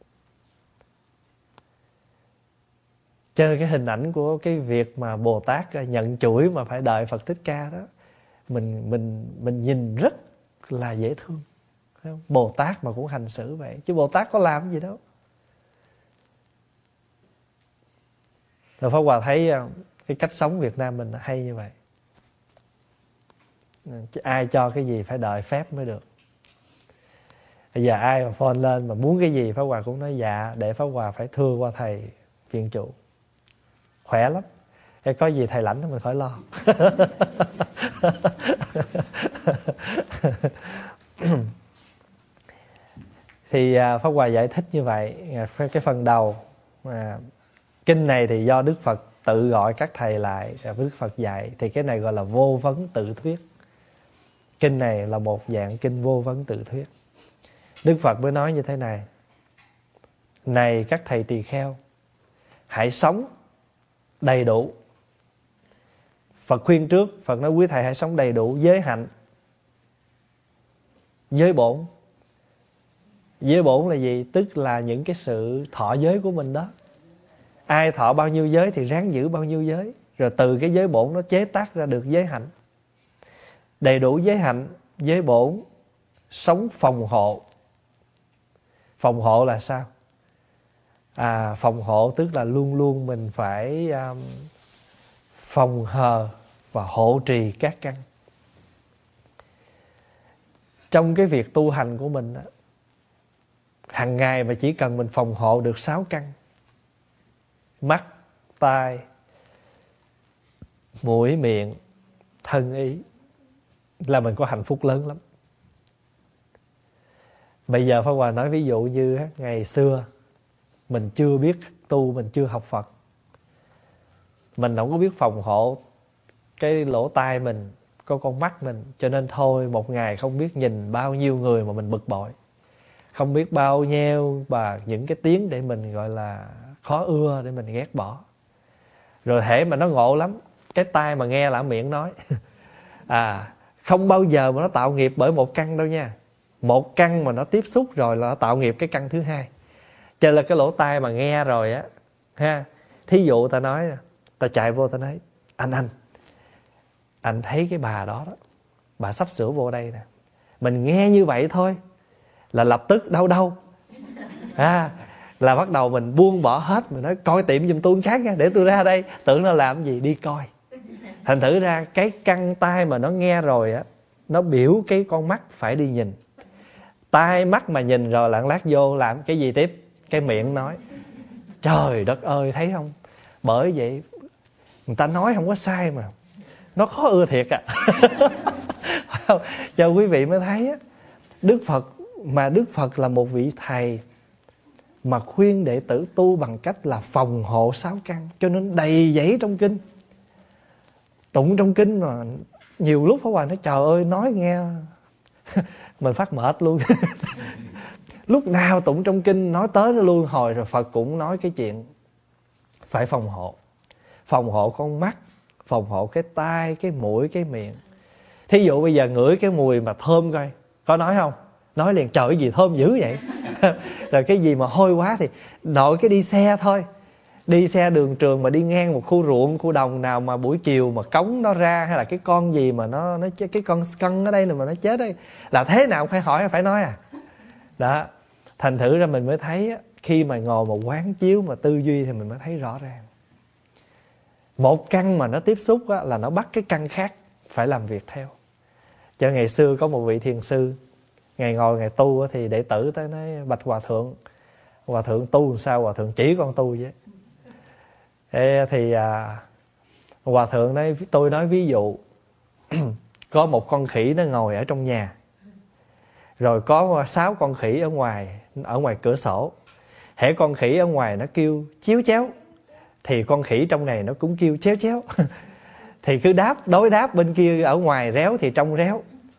Cho nên cái hình ảnh của cái việc mà Bồ Tát nhận chuỗi mà phải đợi Phật Thích Ca đó, mình nhìn rất là dễ thương. Bồ Tát mà cũng hành xử vậy, chứ Bồ Tát có làm gì đâu. Rồi Pháp Hòa thấy cái cách sống Việt Nam mình hay như vậy. Ai cho cái gì phải đợi phép mới được. Bây giờ ai mà phone lên mà muốn cái gì, Pháp Hòa cũng nói dạ, để Pháp Hòa phải thưa qua thầy viện trụ. Khỏe lắm. Cái có gì thầy lãnh mình khỏi lo. Thì Pháp Hòa giải thích như vậy. Cái phần đầu kinh này thì do Đức Phật tự gọi các thầy lại, Đức Phật dạy, thì cái này gọi là vô vấn tự thuyết. Kinh này là một dạng kinh vô vấn tự thuyết. Đức Phật mới nói như thế này: này các thầy tỳ kheo, hãy sống đầy đủ. Phật khuyên trước, Phật nói quý thầy hãy sống đầy đủ giới hạnh, giới bổn. Giới bổn là gì? Tức là những cái sự thọ giới của mình đó. Ai thọ bao nhiêu giới thì ráng giữ bao nhiêu giới. Rồi từ cái giới bổn nó chế tác ra được giới hạnh. Đầy đủ giới hạnh, giới bổn, sống phòng hộ. Phòng hộ là sao? Phòng hộ tức là luôn luôn mình phải phòng hờ và hộ trì các căn. Trong cái việc tu hành của mình, hàng ngày mà chỉ cần mình phòng hộ được 6 căn: mắt, tai, mũi, miệng, thân, ý, là mình có hạnh phúc lớn lắm. Bây giờ Pháp Hòa nói ví dụ như ngày xưa mình chưa biết tu, mình chưa học Phật, mình không có biết phòng hộ cái lỗ tai mình, có con mắt mình, cho nên thôi một ngày không biết nhìn bao nhiêu người mà mình bực bội, không biết bao nhiêu và những cái tiếng để mình gọi là khó ưa, để mình ghét bỏ. Rồi hễ mà nó ngộ lắm, cái tai mà nghe là miệng nói. Không bao giờ mà nó tạo nghiệp bởi một căn đâu nha. Một căn mà nó tiếp xúc rồi là nó tạo nghiệp cái căn thứ hai. Cho nên là cái lỗ tai mà nghe rồi á ha, thí dụ ta nói, ta chạy vô ta nói: anh thấy cái bà đó, bà sắp sửa vô đây nè. Mình nghe như vậy thôi là lập tức đâu là bắt đầu mình buông bỏ hết. Mình nói: coi tiệm giùm tôi khác nha, để tôi ra đây. Tưởng nó làm gì, đi coi. Thành thử ra cái căn tai mà nó nghe rồi á, nó biểu cái con mắt phải đi nhìn. Tai mắt mà nhìn rồi lạng lát vô làm cái gì tiếp? Cái miệng nói. Trời đất ơi, thấy không? Bởi vậy người ta nói không có sai mà nó khó ưa thiệt cho quý vị mới thấy á, Đức Phật là một vị thầy mà khuyên đệ tử tu bằng cách là phòng hộ 6 căn, cho nên đầy dẫy trong kinh. Tụng trong kinh mà nhiều lúc Pháp Hòa nói trời ơi, nói nghe mình phát mệt luôn. Lúc nào tụng trong kinh nói tới nó luôn hồi. Rồi Phật cũng nói cái chuyện phải phòng hộ. Phòng hộ con mắt, phòng hộ cái tai, cái mũi, cái miệng. Thí dụ bây giờ ngửi cái mùi mà thơm coi, có nói không? Nói liền: trời, cái gì thơm dữ vậy? Rồi cái gì mà hôi quá thì nội cái đi xe thôi. Đi xe đường trường mà đi ngang một khu ruộng, khu đồng nào mà buổi chiều mà cống nó ra, hay là cái con gì mà nó cái con skunk ở đây mà nó chết đấy, là thế nào cũng phải hỏi, phải nói đó. Thành thử ra mình mới thấy khi mà ngồi một quán chiếu mà tư duy thì mình mới thấy rõ ràng. Một căn mà nó tiếp xúc là nó bắt cái căn khác phải làm việc theo. Cho ngày xưa có một vị thiền sư, ngày ngồi ngày tu thì đệ tử tới nói: bạch hòa thượng tu làm sao? Hòa thượng chỉ con tu vậy. Thế thì hòa thượng nói: tôi nói ví dụ có một con khỉ nó ngồi ở trong nhà, rồi có 6 con khỉ ở ngoài cửa sổ. Hễ con khỉ ở ngoài nó kêu chiếu chéo thì con khỉ trong này nó cũng kêu chéo chéo. Thì cứ đối đáp, bên kia ở ngoài réo thì trong réo.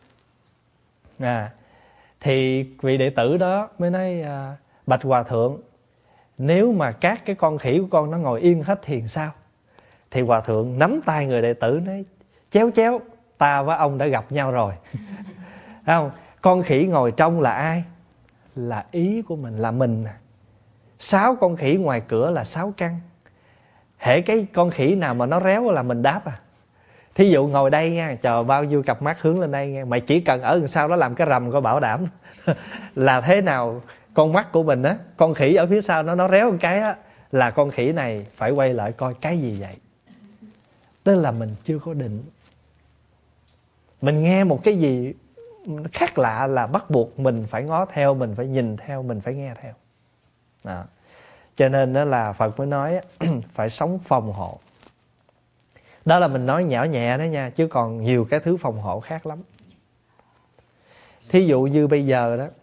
Thì vị đệ tử đó mới nói: bạch hòa thượng, nếu mà các cái con khỉ của con nó ngồi yên hết thì sao? Thì hòa thượng nắm tay người đệ tử nói: chéo chéo, ta với ông đã gặp nhau rồi. Thấy không? Con khỉ ngồi trong là ai? Là ý của mình, là mình. 6 con khỉ ngoài cửa là 6 căn. Hễ cái con khỉ nào mà nó réo là mình đáp Thí dụ ngồi đây nha, chờ bao nhiêu cặp mắt hướng lên đây nha, mày chỉ cần ở đằng sau đó làm cái rầm coi bảo đảm là thế nào con mắt của mình á, con khỉ ở phía sau nó réo một cái á, là con khỉ này phải quay lại coi cái gì vậy. Tức là mình chưa có định. Mình nghe một cái gì khác lạ là bắt buộc mình phải ngó theo, mình phải nhìn theo, mình phải nghe theo đó. Cho nên đó là Phật mới nói phải sống phòng hộ. Đó là mình nói nhỏ nhẹ đó nha, chứ còn nhiều cái thứ phòng hộ khác lắm. Thí dụ như bây giờ đó,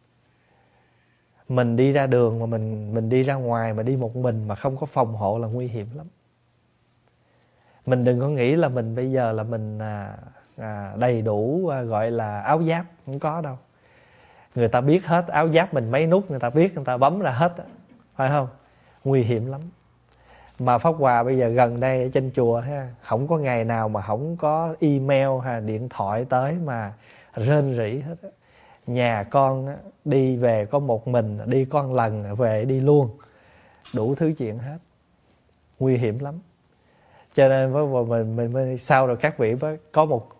mình đi ra đường mà mình đi ra ngoài mà đi một mình mà không có phòng hộ là nguy hiểm lắm. Mình đừng có nghĩ là mình bây giờ là mình đầy đủ gọi là áo giáp, không có đâu. Người ta biết hết áo giáp mình mấy nút, người ta biết, người ta bấm ra hết, phải không? Nguy hiểm lắm. Mà Pháp Hòa bây giờ gần đây ở trên chùa không có ngày nào mà không có email hay điện thoại tới mà rên rỉ hết. Nhà con đi về có một mình, đi con lần về đi luôn, đủ thứ chuyện hết, nguy hiểm lắm. Cho nên mình sau rồi các vị có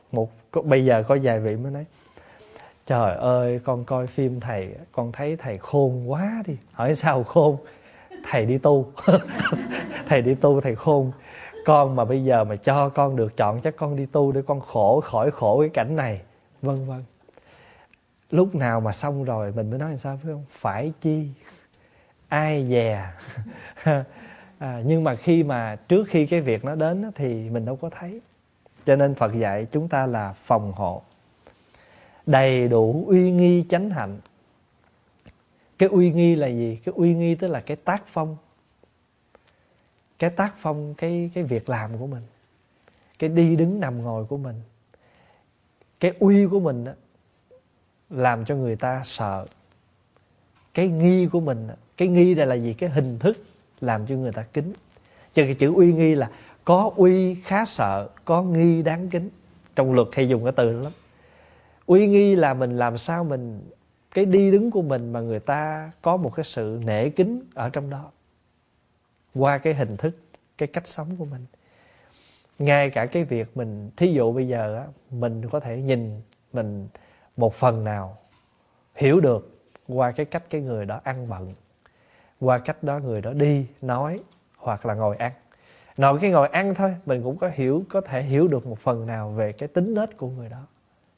bây giờ có vài vị mới nói: trời ơi, con coi phim thầy, con thấy thầy khôn quá đi. Hỏi sao khôn? Thầy đi tu. Thầy đi tu, thầy khôn. Con mà bây giờ mà cho con được chọn, chắc con đi tu để con khỏi khổ cái cảnh này. Vân vân. Lúc nào mà xong rồi mình mới nói làm sao, phải không? Phải chi? Ai dè? Nhưng mà trước khi cái việc nó đến thì mình đâu có thấy. Cho nên Phật dạy chúng ta là phòng hộ đầy đủ uy nghi chánh hạnh. Cái uy nghi là gì? Cái uy nghi tức là cái tác phong. Cái tác phong, cái việc làm của mình, cái đi đứng nằm ngồi của mình. Cái uy của mình đó, làm cho người ta sợ. Cái nghi của mình, cái nghi đây là gì? Cái hình thức làm cho người ta kính. Chứ cái chữ uy nghi là có uy khá sợ, có nghi đáng kính. Trong luật hay dùng cái từ đó lắm. Uy nghi là mình làm sao mình, cái đi đứng của mình mà người ta có một cái sự nể kính ở trong đó, qua cái hình thức, cái cách sống của mình. Ngay cả cái việc mình, thí dụ bây giờ á, mình có thể nhìn mình một phần nào hiểu được qua cái cách cái người đó ăn bận, qua cách đó người đó đi, nói, hoặc là ngồi ăn. Nội cái ngồi ăn thôi, mình cũng có thể hiểu được một phần nào về cái tính nết của người đó.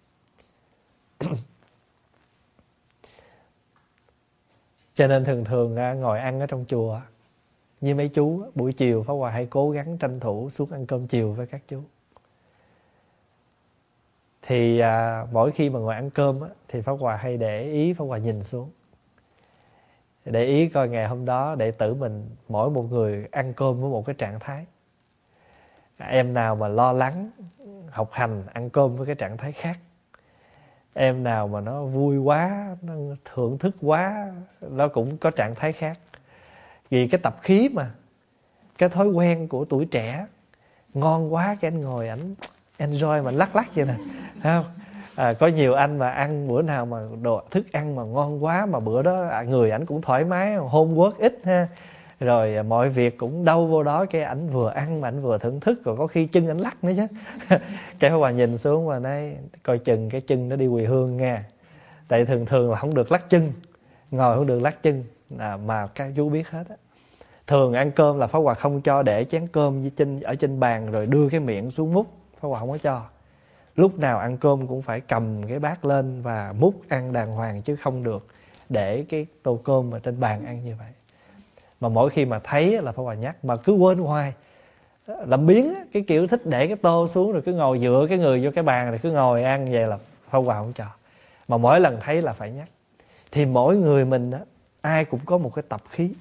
Cho nên thường ngồi ăn ở trong chùa như mấy chú, buổi chiều Pháp Hòa hay cố gắng tranh thủ xuống ăn cơm chiều với các chú. Thì mỗi khi mà ngồi ăn cơm thì Pháp Hòa hay để ý, Pháp Hòa nhìn xuống, để ý coi ngày hôm đó đệ tử mình mỗi một người ăn cơm với một cái trạng thái. Em nào mà lo lắng học hành ăn cơm với cái trạng thái khác. Em nào mà nó vui quá, nó thưởng thức quá, nó cũng có trạng thái khác. Vì cái tập khí mà, cái thói quen của tuổi trẻ, ngon quá cái anh ngồi ảnh enjoy mà lắc vậy nè, thấy không? Có nhiều anh mà ăn bữa nào mà thức ăn mà ngon quá, mà bữa đó người ảnh cũng thoải mái, homework ít ha, rồi mọi việc cũng đâu vô đó, cái ảnh vừa ăn mà ảnh vừa thưởng thức, rồi có khi chân ảnh lắc nữa chứ. Cái Hòa nhìn xuống và nói coi chừng cái chân nó đi quỳ hương nha. Tại thường là không được lắc chân, ngồi không được lắc chân, mà các chú biết hết á. Thường ăn cơm là Pháp Hòa không cho để chén cơm ở trên bàn rồi đưa cái miệng xuống múc, Pháp Hòa không có cho. Lúc nào ăn cơm cũng phải cầm cái bát lên và múc ăn đàng hoàng, chứ không được để cái tô cơm ở trên bàn ăn như vậy. Mà mỗi khi mà thấy là Pháp Hòa nhắc, mà cứ quên hoài, làm biến cái kiểu thích để cái tô xuống rồi cứ ngồi dựa cái người vô cái bàn rồi cứ ngồi ăn vậy là Pháp Hòa không cho. Mà mỗi lần thấy là phải nhắc. Thì mỗi người mình ai cũng có một cái tập khí,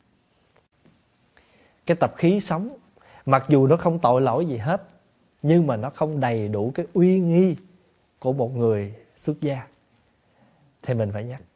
cái tập khí sống. Mặc dù nó không tội lỗi gì hết, nhưng mà nó không đầy đủ cái uy nghi của một người xuất gia, thì mình phải nhắc.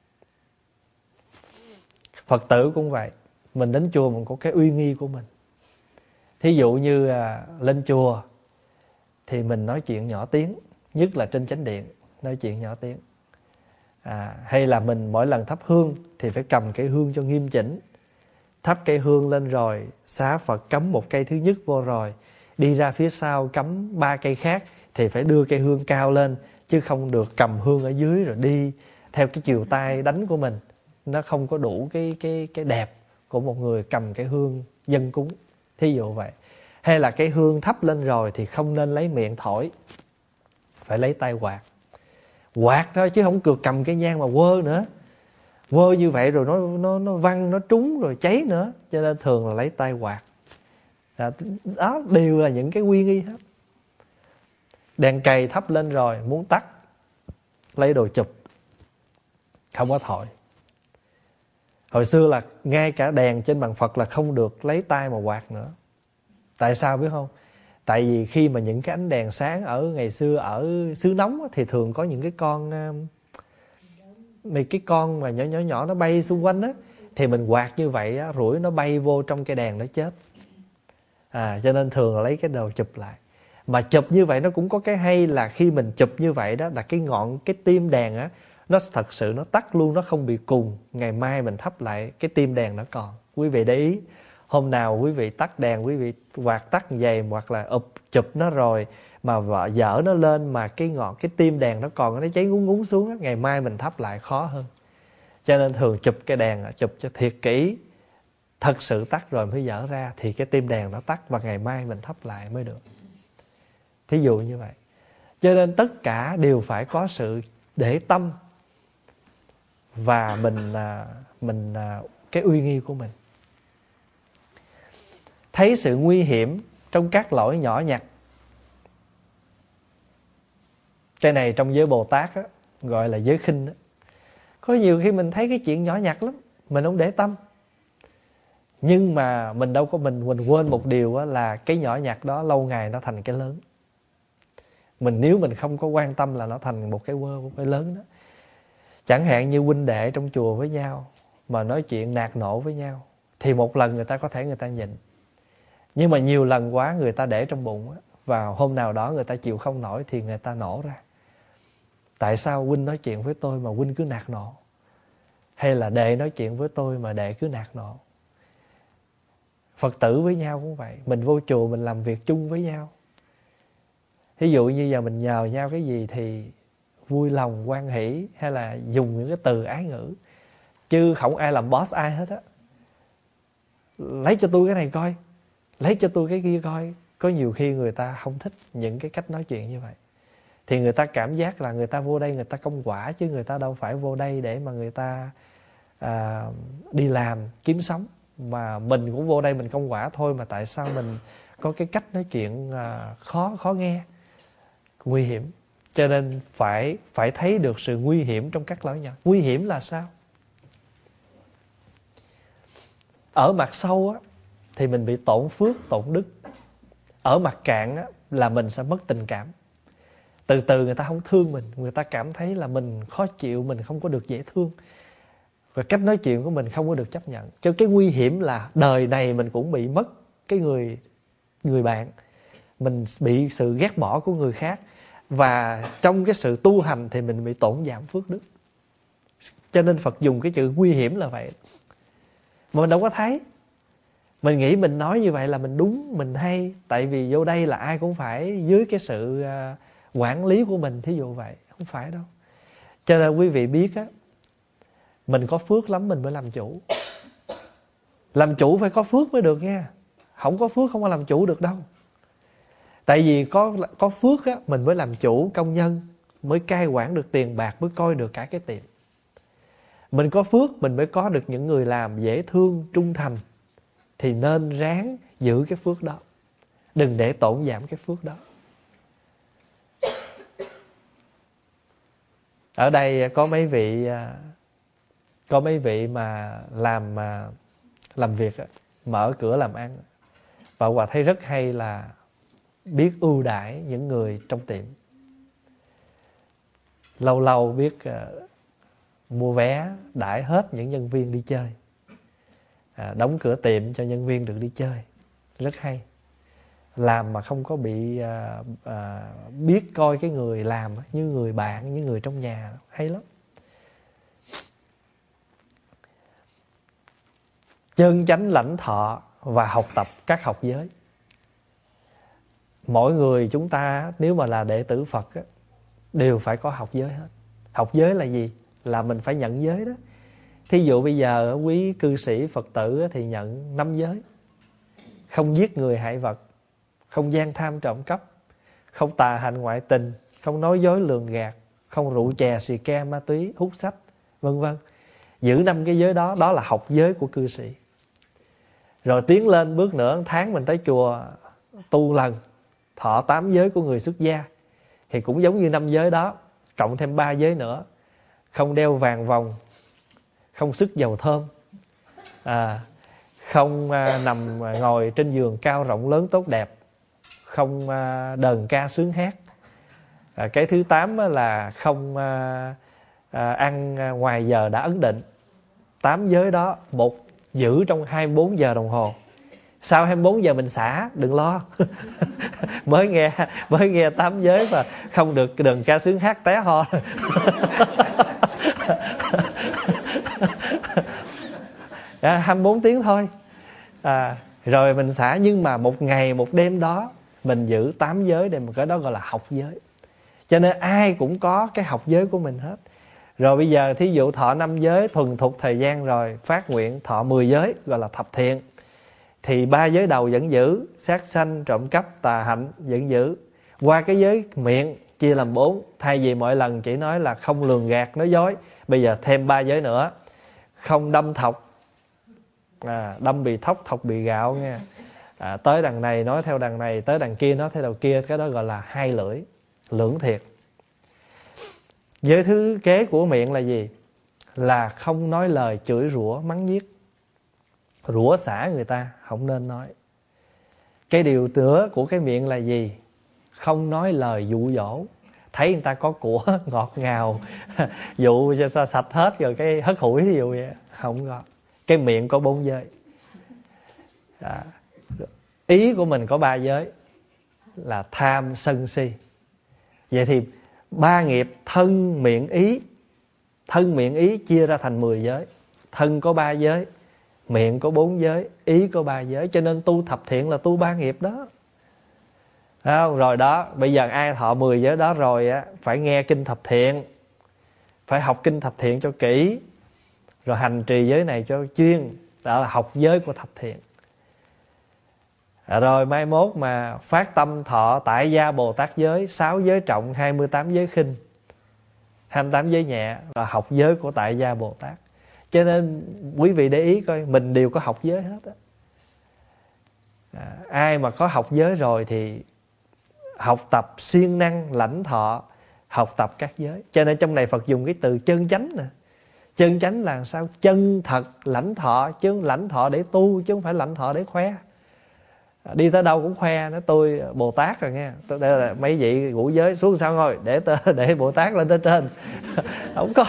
Phật tử cũng vậy. Mình đến chùa mình có cái uy nghi của mình. Thí dụ như lên chùa thì mình nói chuyện nhỏ tiếng, nhất là trên chánh điện, nói chuyện nhỏ tiếng. Hay là mình mỗi lần thắp hương thì phải cầm cây hương cho nghiêm chỉnh. Thắp cây hương lên rồi, xá Phật cắm một cây thứ nhất vô rồi, đi ra phía sau cắm 3 cây khác, thì phải đưa cây hương cao lên, chứ không được cầm hương ở dưới rồi đi theo cái chiều tay đánh của mình. Nó không có đủ cái đẹp của một người cầm cái hương dân cúng, thí dụ vậy. Hay là cái hương thắp lên rồi thì không nên lấy miệng thổi, phải lấy tay quạt. Quạt thôi chứ không được cầm cái nhang mà quơ nữa. Quơ như vậy rồi nó văng, nó trúng rồi cháy nữa. Cho nên thường là lấy tay quạt. Đó đều là những cái uy nghi hết. Đèn cầy thắp lên rồi muốn tắt, lấy đồ chụp, không có thổi. Hồi xưa là ngay cả đèn trên bàn Phật là không được lấy tay mà quạt nữa. Tại sao biết không? Tại vì khi mà những cái ánh đèn sáng ở ngày xưa ở xứ nóng thì thường có những cái con mà nhỏ nó bay xung quanh á, thì mình quạt như vậy á, rủi nó bay vô trong cái đèn nó chết. Cho nên thường là lấy cái đồ chụp lại. Mà chụp như vậy nó cũng có cái hay là khi mình chụp như vậy đó, là cái ngọn, cái tim đèn á, nó thật sự nó tắt luôn, nó không bị cùn. Ngày mai mình thắp lại cái tim đèn nó còn. Quý vị để ý, hôm nào quý vị tắt đèn, quý vị quạt tắt như vậy, hoặc là chụp nó rồi mà vợ dở nó lên mà cái tim đèn nó còn nó cháy ngúng ngúng xuống, ngày mai mình thắp lại khó hơn. Cho nên thường chụp cái đèn chụp cho thiệt kỹ, thật sự tắt rồi mới dở ra thì cái tim đèn nó tắt và ngày mai mình thắp lại mới được. Thí dụ như vậy. Cho nên tất cả đều phải có sự để tâm và mình cái uy nghi của mình. Thấy sự nguy hiểm trong các lỗi nhỏ nhặt. Cái này trong giới Bồ Tát á, gọi là giới khinh á. Có nhiều khi mình thấy cái chuyện nhỏ nhặt lắm, mình không để tâm. Nhưng mà mình đâu có, mình quên một điều á, là cái nhỏ nhặt đó lâu ngày nó thành cái lớn. Nếu mình không có quan tâm là nó thành một cái lớn đó. Chẳng hạn như huynh đệ trong chùa với nhau mà nói chuyện nạt nộ với nhau, thì một lần người ta có thể người ta nhịn. Nhưng mà nhiều lần quá người ta để trong bụng á, và hôm nào đó người ta chịu không nổi thì người ta nổ ra. Tại sao huynh nói chuyện với tôi mà huynh cứ nạt nộ? Hay là đệ nói chuyện với tôi mà đệ cứ nạt nộ? Phật tử với nhau cũng vậy. Mình vô chùa mình làm việc chung với nhau. Ví dụ như giờ mình nhờ nhau cái gì thì vui lòng, hoan hỷ, hay là dùng những cái từ ái ngữ. Chứ không ai làm boss ai hết á. Lấy cho tôi cái này coi, lấy cho tôi cái kia coi. Có nhiều khi người ta không thích những cái cách nói chuyện như vậy. Thì người ta cảm giác là người ta vô đây người ta công quả, chứ người ta đâu phải vô đây để mà người ta đi làm, kiếm sống. Mà mình cũng vô đây mình công quả thôi, mà tại sao mình có cái cách nói chuyện khó nghe, nguy hiểm. Cho nên phải thấy được sự nguy hiểm trong các lỗi nhỏ. Nguy hiểm là sao? Ở mặt sâu á, thì mình bị tổn phước, tổn đức. Ở mặt cạn á, là mình sẽ mất tình cảm. Từ từ người ta không thương mình, người ta cảm thấy là mình khó chịu, mình không có được dễ thương, và cách nói chuyện của mình không có được chấp nhận. Cho cái nguy hiểm là đời này mình cũng bị mất cái người bạn, mình bị sự ghét bỏ của người khác, và trong cái sự tu hành thì mình bị tổn giảm phước đức. Cho nên Phật dùng cái chữ nguy hiểm là vậy. Mà mình đâu có thấy. Mình nghĩ mình nói như vậy là mình đúng, mình hay. Tại vì vô đây là ai cũng phải dưới cái sự quản lý của mình, thí dụ vậy. Không phải đâu. Cho nên quý vị biết á, mình có phước lắm mình mới làm chủ. Làm chủ phải có phước mới được nha. Không có phước không có làm chủ được đâu. Tại vì có phước á, mình mới làm chủ công nhân, mới cai quản được tiền bạc, mới coi được cả cái tiệm. Mình có phước mình mới có được những người làm dễ thương, trung thành. Thì nên ráng giữ cái phước đó, đừng để tổn giảm cái phước đó. Ở đây có mấy vị mà làm việc, mở cửa làm ăn, và Hòa thấy rất hay là biết ưu đãi những người trong tiệm. Lâu lâu biết mua vé đãi hết những nhân viên đi chơi, đóng cửa tiệm cho nhân viên được đi chơi. Rất hay. Làm mà không có bị biết coi cái người làm như người bạn, như người trong nhà. Hay lắm. Chân chánh lãnh thọ và học tập các học giới. Mỗi người chúng ta nếu mà là đệ tử Phật á, đều phải có học giới hết. Học giới là gì? Là mình phải nhận giới đó. Thí dụ bây giờ quý cư sĩ Phật tử thì nhận 5 giới. Không giết người hại vật, không gian tham trộm cắp, không tà hạnh ngoại tình, không nói dối lường gạt, không rượu chè xì ke ma túy, hút sách, vân vân. Giữ 5 cái giới đó, đó là học giới của cư sĩ. Rồi tiến lên bước nữa, tháng mình tới chùa tu lần, thọ 8 giới của người xuất gia. Thì cũng giống như 5 giới đó, cộng thêm 3 giới nữa. Không đeo vàng vòng, không sức dầu thơm, không nằm ngồi trên giường cao rộng lớn tốt đẹp, không đờn ca sướng hát. Cái thứ 8 là không ăn ngoài giờ đã ấn định. 8 giới đó một giữ trong 24 giờ đồng hồ. Sau 24 giờ mình xả, đừng lo. mới nghe 8 giới mà không được đờn ca sướng hát té ho. 24 tiếng thôi. Rồi mình xả, nhưng mà một ngày một đêm đó mình giữ 8 giới để mà cái đó gọi là học giới. Cho nên ai cũng có cái học giới của mình hết. Rồi bây giờ thí dụ thọ 5 giới thuần thục thời gian rồi, phát nguyện thọ 10 giới gọi là thập thiện, thì 3 giới đầu vẫn giữ, sát sanh, trộm cắp, tà hạnh vẫn giữ. Qua cái giới miệng chia làm 4, thay vì mỗi lần chỉ nói là không lường gạt nói dối, bây giờ thêm 3 giới nữa. Không đâm thọc, đâm bị thóc, thọc bị gạo nghe. Tới đằng này nói theo đằng này, tới đằng kia nói theo đằng kia, cái đó gọi là hai lưỡi, lưỡng thiệt. Giới thứ kế của miệng là gì? Là không nói lời chửi rủa, mắng nhiếc, rủa xả người ta, không nên nói. Cái điều nữa của cái miệng là gì? Không nói lời dụ dỗ. Thấy người ta có của ngọt ngào dụ cho ta sạch hết rồi cái hất hủi ví dụ vậy, không có. Cái miệng có 4 giới. Ý của mình có 3 giới là tham, sân, si. Vậy thì 3 nghiệp thân, miệng, ý. Thân, miệng, ý chia ra thành 10 giới. Thân có 3 giới, miệng có 4 giới, ý có 3 giới. Cho nên tu thập thiện là tu 3 nghiệp đó. Không? Rồi đó, bây giờ ai thọ 10 giới đó rồi á, phải nghe kinh thập thiện, phải học kinh thập thiện cho kỹ, rồi hành trì giới này cho chuyên. Đó là học giới của thập thiện. Rồi mai mốt mà phát tâm thọ tại gia Bồ Tát giới, 6 giới trọng, 28 giới khinh, 28 giới nhẹ, là học giới của tại gia Bồ Tát. Cho nên quý vị để ý coi, mình đều có học giới hết á. Ai mà có học giới rồi thì học tập siêng năng lãnh thọ, học tập các giới. Cho nên trong này Phật dùng cái từ chân chánh nè. Chân chánh là sao? Chân thật lãnh thọ, chứ lãnh thọ để tu, chứ không phải lãnh thọ để khoe. Đi tới đâu cũng khoe, nói tôi Bồ Tát rồi nghe. Đây là mấy vị ngũ giới xuống sao ngồi, để Bồ Tát lên tới trên. Không có.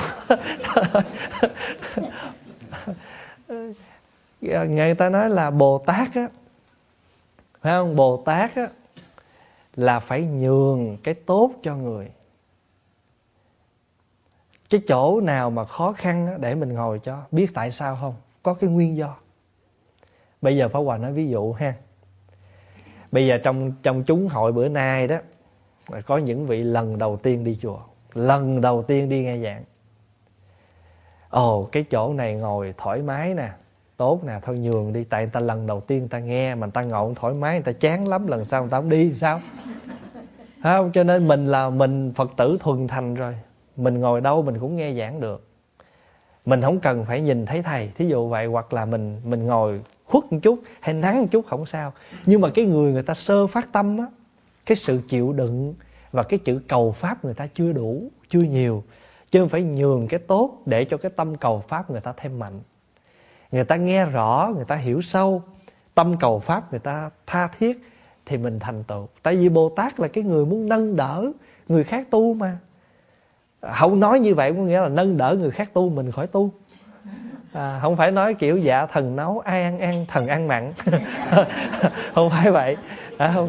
Người ta nói là Bồ Tát á, phải không? Bồ Tát á là phải nhường cái tốt cho người. Cái chỗ nào mà khó khăn á, để mình ngồi cho. Biết tại sao không? Có cái nguyên do. Bây giờ Pháp Hòa nói ví dụ ha. Bây giờ trong chúng hội bữa nay đó, có những vị lần đầu tiên đi chùa, lần đầu tiên đi nghe giảng. Cái chỗ này ngồi thoải mái nè, tốt nè, thôi nhường đi. Tại người ta lần đầu tiên người ta nghe, mà người ta ngồi thoải mái, người ta chán lắm, lần sau người ta không đi sao? Không? Cho nên mình Phật tử thuần thành rồi, mình ngồi đâu mình cũng nghe giảng được. Mình không cần phải nhìn thấy thầy, thí dụ vậy. Hoặc là mình ngồi khuất một chút hay nắng một chút không sao. Nhưng mà cái người ta sơ phát tâm á, cái sự chịu đựng và cái chữ cầu pháp người ta chưa đủ, chưa nhiều. Chứ không phải nhường cái tốt để cho cái tâm cầu pháp người ta thêm mạnh. Người ta nghe rõ, người ta hiểu sâu, tâm cầu pháp người ta tha thiết, thì mình thành tựu. Tại vì Bồ Tát là cái người muốn nâng đỡ người khác tu mà. Không nói như vậy có nghĩa là nâng đỡ người khác tu, mình khỏi tu. Không phải nói kiểu dạ thần nấu ai ăn ăn, thần ăn mặn. Không phải vậy. Không.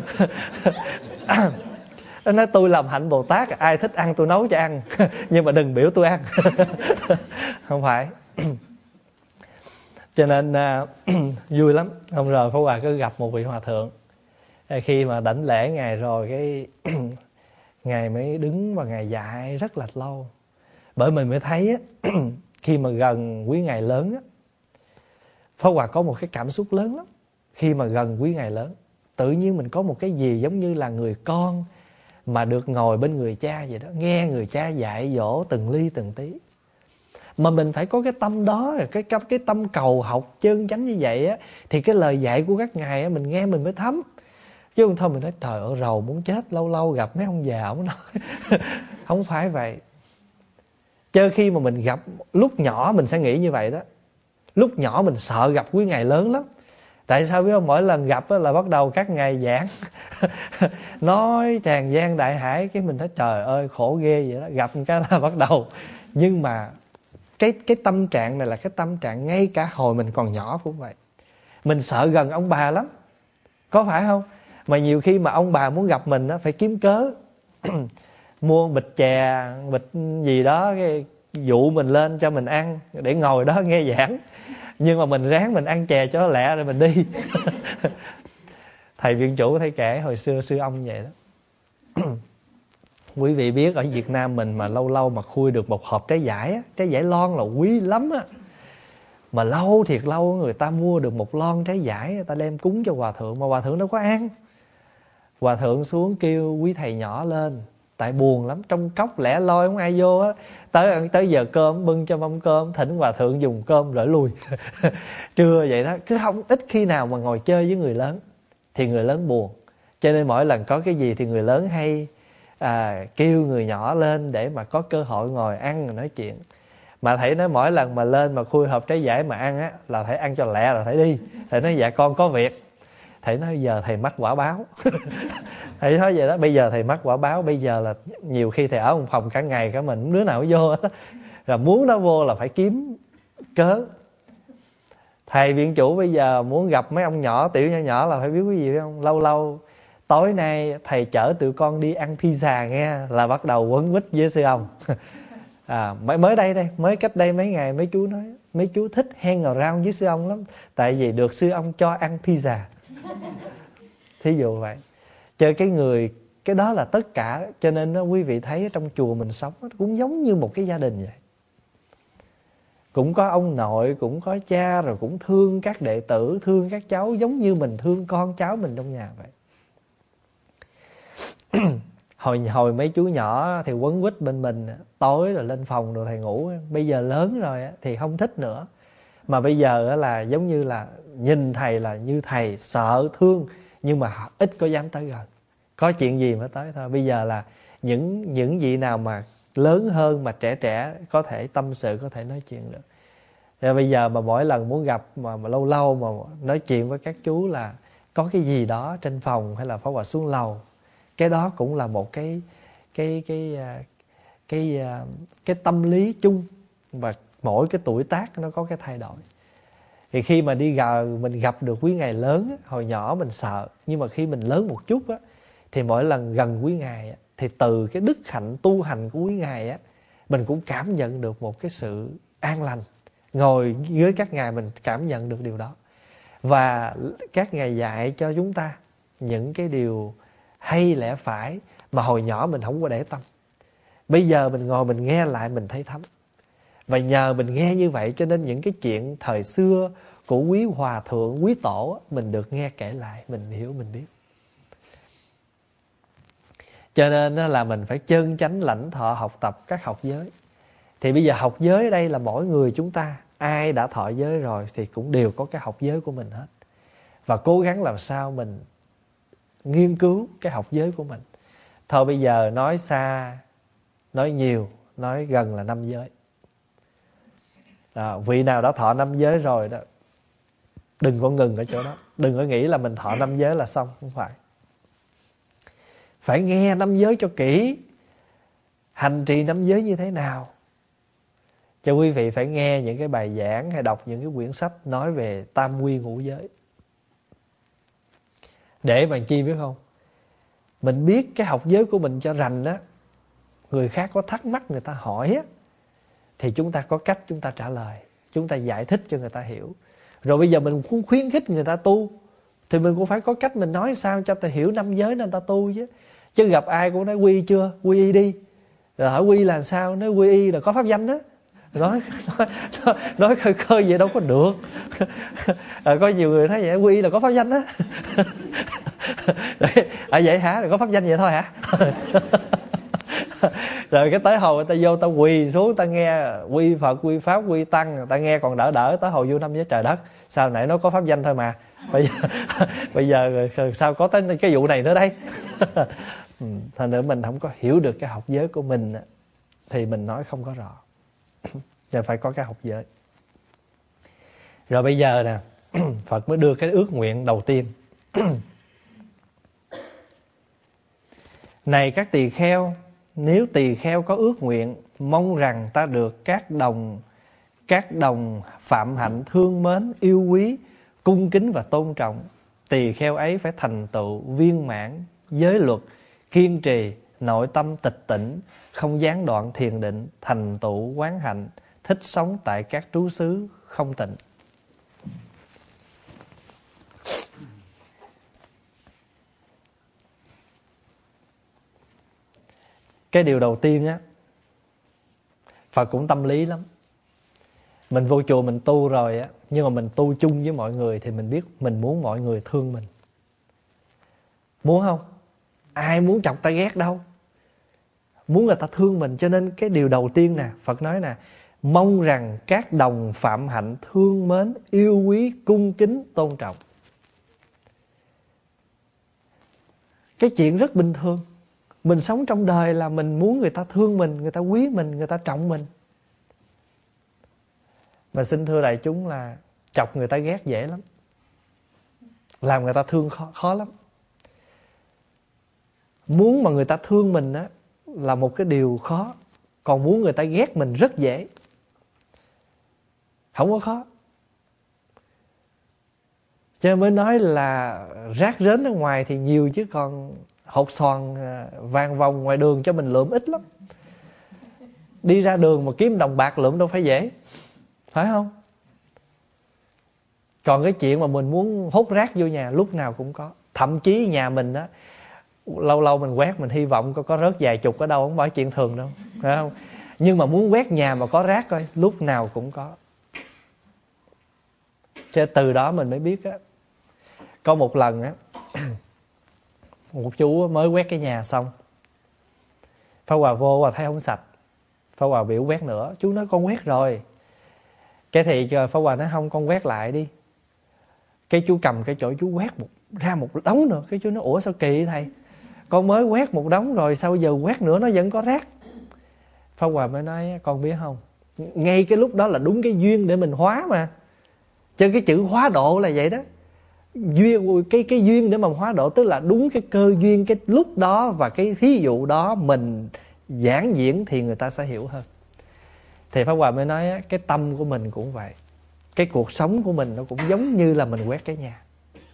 Nó nói tôi làm hạnh Bồ Tát, ai thích ăn tôi nấu cho ăn. Nhưng mà đừng biểu tôi ăn. Không phải. Cho nên vui lắm. Hôm rồi Pháp Hòa cứ gặp một vị hòa thượng. Khi mà đảnh lễ Ngài rồi, cái Ngài mới đứng và Ngài dạy rất là lâu. Bởi mình mới thấy á, khi mà gần quý Ngài lớn á, Pháp Hòa có một cái cảm xúc lớn lắm. Khi mà gần quý Ngài lớn, tự nhiên mình có một cái gì giống như là người con mà được ngồi bên người cha vậy đó, nghe người cha dạy dỗ từng ly từng tí. Mà mình phải có cái tâm đó, cái tâm cầu học chân chánh như vậy á, thì cái lời dạy của các ngài á, mình nghe mình mới thấm. Chứ không thôi mình nói trời ơi rầu muốn chết, lâu lâu gặp mấy ông già ông nói. Không phải vậy. Chứ khi mà mình gặp, lúc nhỏ mình sẽ nghĩ như vậy đó. Lúc nhỏ mình sợ gặp quý ngài lớn lắm. Tại sao biết không? Mỗi lần gặp là bắt đầu các ngài giảng nói tràn gian đại hải, cái mình nói trời ơi khổ ghê vậy đó. Gặp cái là bắt đầu. Nhưng mà cái tâm trạng này là cái tâm trạng ngay cả hồi mình còn nhỏ cũng vậy. Mình sợ gần ông bà lắm, có phải không? Mà nhiều khi mà ông bà muốn gặp mình á, phải kiếm cớ mua bịch chè, bịch gì đó, cái dụ mình lên cho mình ăn để ngồi đó nghe giảng. Nhưng mà mình ráng mình ăn chè cho nó lẹ rồi mình đi. Thầy viện chủ thầy kể hồi xưa sư ông vậy đó. Quý vị biết ở Việt Nam mình mà lâu lâu mà khui được một hộp trái vải á, trái vải lon là quý lắm á. Mà lâu thiệt lâu người ta mua được một lon trái vải, người ta đem cúng cho hòa thượng, mà hòa thượng đâu có ăn. Hòa thượng xuống kêu quý thầy nhỏ lên, tại buồn lắm, trong cốc lẻ loi không ai vô á. Tới giờ cơm bưng cho mâm cơm, thỉnh hòa thượng dùng cơm rỡ lui. Trưa vậy đó, cứ không ít khi nào mà ngồi chơi với người lớn thì người lớn buồn. Cho nên mỗi lần có cái gì thì người lớn hay kêu người nhỏ lên để mà có cơ hội ngồi ăn rồi nói chuyện. Mà thầy nói mỗi lần mà lên mà khui hộp trái vải mà ăn á, là thầy ăn cho lẹ rồi thầy đi. Thầy nói dạ con có việc. Thầy nói giờ thầy mắc quả báo. Thầy nói vậy đó, bây giờ thầy mắc quả báo. Bây giờ là nhiều khi thầy ở một phòng cả ngày cả mình, đứa nào vô hết. Rồi muốn nó vô là phải kiếm cớ. Thầy viện chủ bây giờ muốn gặp mấy ông nhỏ, tiểu nhỏ nhỏ là phải biết cái gì biết không? Lâu lâu tối nay thầy chở tụi con đi ăn pizza nghe, là bắt đầu quấn quýt với sư ông. Mới đây, mới cách đây mấy ngày mấy chú nói mấy chú thích hang around với sư ông lắm, tại vì được sư ông cho ăn pizza. Thí dụ vậy. Cho cái đó là tất cả. Cho nên đó, quý vị thấy trong chùa mình sống cũng giống như một cái gia đình vậy. Cũng có ông nội, cũng có cha, rồi cũng thương các đệ tử, thương các cháu giống như mình thương con cháu mình trong nhà vậy. Hồi mấy chú nhỏ thì quấn quýt bên mình, tối rồi lên phòng rồi thầy ngủ. Bây giờ lớn rồi thì không thích nữa. Mà bây giờ là giống như là nhìn thầy là như thầy, sợ thương, nhưng mà ít có dám tới gần. Có chuyện gì mới tới thôi. Bây giờ là những vị nào mà lớn hơn mà trẻ có thể tâm sự, có thể nói chuyện được. Rồi bây giờ mà mỗi lần muốn gặp mà lâu lâu mà nói chuyện với các chú là có cái gì đó trên phòng hay là Pháp Hòa xuống lầu. Cái đó cũng là một cái tâm lý chung, và mỗi cái tuổi tác nó có cái thay đổi. Thì khi mà mình gặp được quý ngài lớn, hồi nhỏ mình sợ, nhưng mà khi mình lớn một chút á, thì mỗi lần gần quý ngài á, thì từ cái đức hạnh tu hành của quý ngài á, mình cũng cảm nhận được một cái sự an lành. Ngồi với các ngài mình cảm nhận được điều đó. Và các ngài dạy cho chúng ta những cái điều hay lẽ phải mà hồi nhỏ mình không có để tâm. Bây giờ mình ngồi mình nghe lại mình thấy thấm. Và nhờ mình nghe như vậy cho nên những cái chuyện thời xưa của quý hòa thượng, quý tổ mình được nghe kể lại, mình hiểu, mình biết. Cho nên là mình phải chân chánh lãnh thọ học tập các học giới. Thì bây giờ học giới ở đây là mỗi người chúng ta, ai đã thọ giới rồi thì cũng đều có cái học giới của mình hết. Và cố gắng làm sao mình nghiên cứu cái học giới của mình. Thôi bây giờ nói xa, nói nhiều, nói gần là 5 giới. Vị nào đã thọ 5 giới rồi đó, đừng có ngừng ở chỗ đó. Đừng có nghĩ là mình thọ 5 giới là xong, không phải. Phải nghe 5 giới cho kỹ. Hành trì 5 giới như thế nào? Cho quý vị phải nghe những cái bài giảng hay đọc những cái quyển sách nói về tam quy ngũ giới. Để mà chi biết không? Mình biết cái học giới của mình cho rành á, người khác có thắc mắc người ta hỏi á, thì chúng ta có cách chúng ta trả lời, chúng ta giải thích cho người ta hiểu. Rồi bây giờ mình cũng khuyến khích người ta tu, thì mình cũng phải có cách mình nói sao cho ta hiểu 5 giới nên ta tu chứ. Chứ gặp ai cũng nói quy chưa, quy y đi. Rồi hỏi quy là sao, nói quy y là có pháp danh đó. Nói khơi khơi vậy đâu có được. Có nhiều người nói vậy, quy y là có pháp danh đó. Vậy hả, rồi có pháp danh vậy thôi hả? Rồi cái tới hồi người ta vô ta quỳ xuống, ta nghe quy Phật, quy Pháp, quy Tăng, người ta nghe còn đỡ, tới hồi vô 5 giới trời đất. Sao nãy nó có pháp danh thôi mà. Bây giờ sao có tới cái vụ này nữa đây? Thành ra mình không có hiểu được cái học giới của mình thì mình nói không có rõ. Nên phải có cái học giới. Rồi bây giờ nè, Phật mới đưa cái ước nguyện đầu tiên. Này các tỳ kheo, nếu tỳ kheo có ước nguyện mong rằng ta được các đồng phạm hạnh thương mến, yêu quý, cung kính và tôn trọng, tỳ kheo ấy phải thành tựu viên mãn giới luật, kiên trì, nội tâm tịch tỉnh, không gián đoạn thiền định, thành tựu quán hạnh, thích sống tại các trú xứ không tịnh. Cái điều đầu tiên á, Phật cũng tâm lý lắm. Mình vô chùa mình tu rồi á, nhưng mà mình tu chung với mọi người thì mình biết mình muốn mọi người thương mình. Muốn không? Ai muốn chọc ta ghét đâu. Muốn người ta thương mình. Cho nên cái điều đầu tiên nè, Phật nói nè, mong rằng các đồng phạm hạnh thương mến, yêu quý, cung kính, tôn trọng. Cái chuyện rất bình thường. Mình sống trong đời là mình muốn người ta thương mình, người ta quý mình, người ta trọng mình. Mà xin thưa đại chúng là chọc người ta ghét dễ lắm, làm người ta thương khó lắm. Muốn mà người ta thương mình á là một cái điều khó. Còn muốn người ta ghét mình rất dễ, không có khó. Cho nên mới nói là rác rến ở ngoài thì nhiều, chứ còn hột xoàn vàng vòng ngoài đường cho mình lượm ít lắm. Đi ra đường mà kiếm đồng bạc lượm đâu phải dễ, phải không? Còn cái chuyện mà mình muốn hút rác vô nhà lúc nào cũng có. Thậm chí nhà mình á, lâu lâu mình quét mình hy vọng có rớt vài chục ở đâu, không phải chuyện thường đâu, phải không? Nhưng mà muốn quét nhà mà có rác coi, lúc nào cũng có. Cho từ đó mình mới biết á. Có một lần á, một chú mới quét cái nhà xong, Pháp Hòa vô và thấy không sạch. Pháp Hòa biểu quét nữa. Chú nói con quét rồi. Cái thì Pháp Hòa nói không, con quét lại đi. Cái chú cầm cái chổi chú quét ra một đống nữa. Cái chú nói ủa sao kỳ thầy, con mới quét một đống rồi, sao giờ quét nữa nó vẫn có rác. Pháp Hòa mới nói con biết không, ngay cái lúc đó là đúng cái duyên để mình hóa mà. Chứ cái chữ hóa độ là vậy đó. Cái duyên để mà hóa độ, tức là đúng cái cơ duyên cái lúc đó và cái thí dụ đó mình giảng diễn thì người ta sẽ hiểu hơn. Thì Pháp Hòa mới nói cái tâm của mình cũng vậy. Cái cuộc sống của mình nó cũng giống như là mình quét cái nhà.